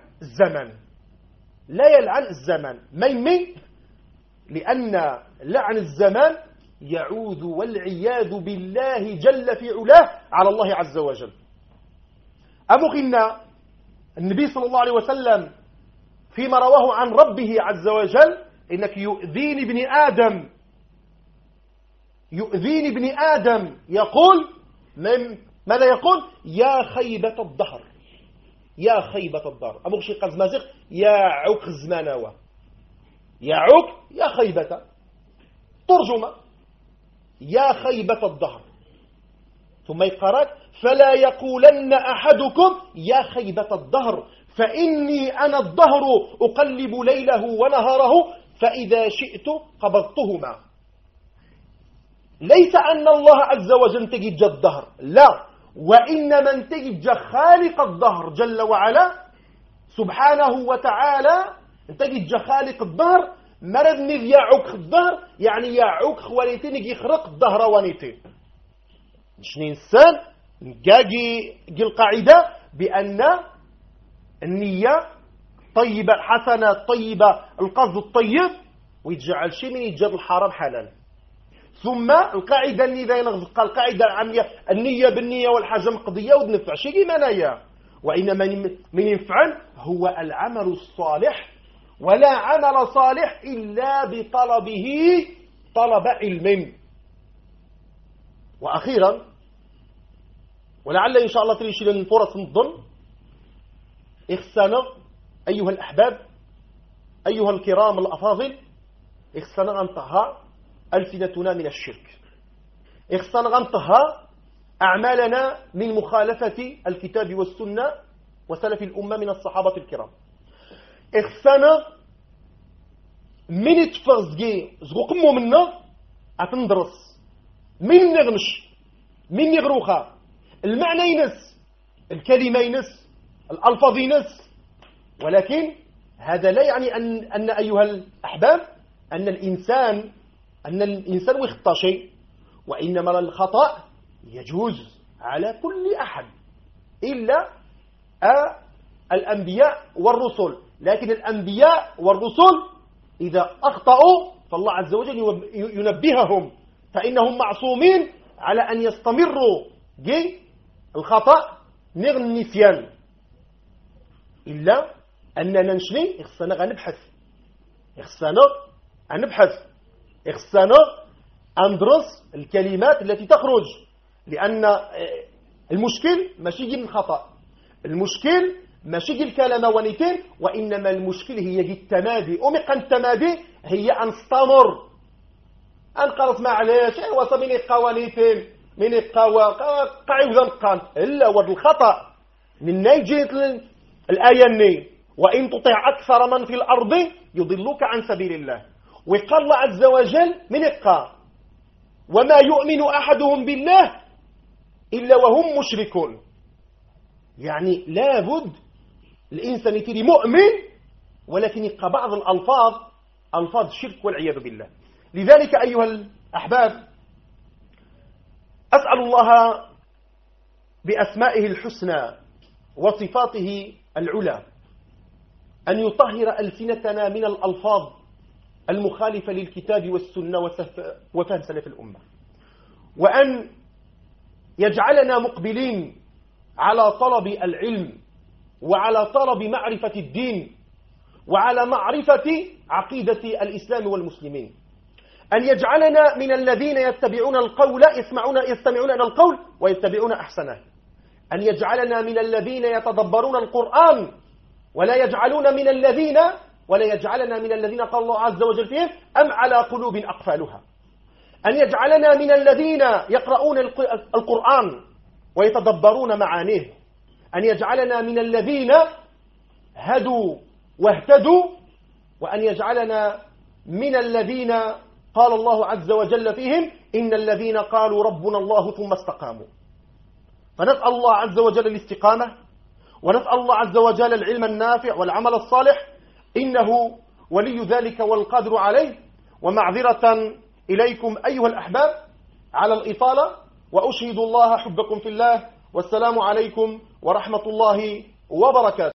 الزمن ما يمي لأن لعن الزمان يعود والعياذ بالله جل في علاه على الله عز وجل. أمغنا النبي صلى الله عليه وسلم فيما رواه عن ربه عز وجل إنك يؤذيني ابن آدم يقول ماذا يقول؟ يا خيبة الدهر، يا خيبة الدهر. أمغشي قز مازيغ يا عوك زماناوة، يا عوك يا خيبة. ترجمة يا خيبة الدهر. ثم يقرأ فلا يقولن أحدكم يا خيبة الدهر فإني أنا الدهر أقلب ليله ونهاره فإذا شئت قبضتهما. ليس أن الله عز وجل تجد الدهر، لا، وإن من تجد خالق الدهر جل وعلا سبحانه وتعالى تجد خالق الدهر مرض مذ يعوك الدهر، يعني يعوك خوانيتين يخرق الدهر وانيتين. شنو إنسان نجاجي القاعدة بأن النية طيبة حسنة طيبة القصد الطيب ويتجعل شيء من يتجد الحرام حلال. ثم القاعدة اللي ينغزق القاعدة العامية النية بالنية والحاجة مقضية ودنفع شيء ما نية، وإنما من ينفعل هو العمل الصالح، ولا عمل صالح إلا بطلبه طلب علم. وأخيرا ولعل إن شاء الله تريشي لنا فرص نظن إخسانا أيها الأحباب أيها الكرام الأفاضل، إخسانا غنطها ألسنتنا من الشرك، إخسانا غنطها أعمالنا من مخالفة الكتاب والسنة وسلف الأمة من الصحابة الكرام، إخسانا من تفرزقي زغقمو منا أتندرس من نغنش من يغروخا المعنى ينس الكلمة ينس الألفاظ ينس. ولكن هذا لا يعني أن أيها الأحباب أن الإنسان ويخطأ شيء، وإنما الخطأ يجوز على كل أحد إلا الأنبياء والرسل. لكن الأنبياء والرسل إذا أخطأوا فالله عز وجل ينبههم، فإنهم معصومين على أن يستمروا الخطأ نغن النسيان، إلا أننا نشني إخسانا غنبحث، إخسانا أندرس الكلمات التي تخرج، لأن المشكل ماشي يجي من الخطأ، المشكل ماشي يجي الكلام ونيتين، وإنما المشكل هي التمادي. أمق التمادي هي أن استمر أنقرص معليش وصا من القوانيتين من قاعدة نقان إلا ورد الخطأ من نيجيت الآية الني وإن تطيع أكثر من في الأرض يضلوك عن سبيل الله. وقال الله عز وجل من القا وما يؤمن أحدهم بالله إلا وهم مشركون، يعني لابد الإنسان يتري مؤمن ولكن يبقى بعض الألفاظ ألفاظ الشرك والعياذ بالله. لذلك أيها الأحباب أسأل الله بأسمائه الحسنى وصفاته العلى أن يطهر ألسنتنا من الألفاظ المخالفة للكتاب والسنة وفهم سلف الأمة، وأن يجعلنا مقبلين على طلب العلم وعلى طلب معرفة الدين وعلى معرفة عقيدة الإسلام والمسلمين، أن يجعلنا من الذين يستمعون إلى القول ويتبعون أحسنه، أن يجعلنا من الذين يتدبرون القرآن ولا يجعلنا من الذين قال الله عز وجل فيهم أم على قلوب أقفالها، أن يجعلنا من الذين يقرؤون القرآن ويتدبرون معانيه، أن يجعلنا من الذين هدوا واهتدوا، وأن يجعلنا من الذين قال الله عز وجل فيهم إن الذين قالوا ربنا الله ثم استقاموا. فنسأل الله عز وجل الاستقامة، ونسأل الله عز وجل العلم النافع والعمل الصالح، إنه ولي ذلك والقادر عليه. ومعذرة إليكم أيها الأحباب على الإطالة، وأشهد الله حبكم في الله، والسلام عليكم ورحمة الله وبركاته.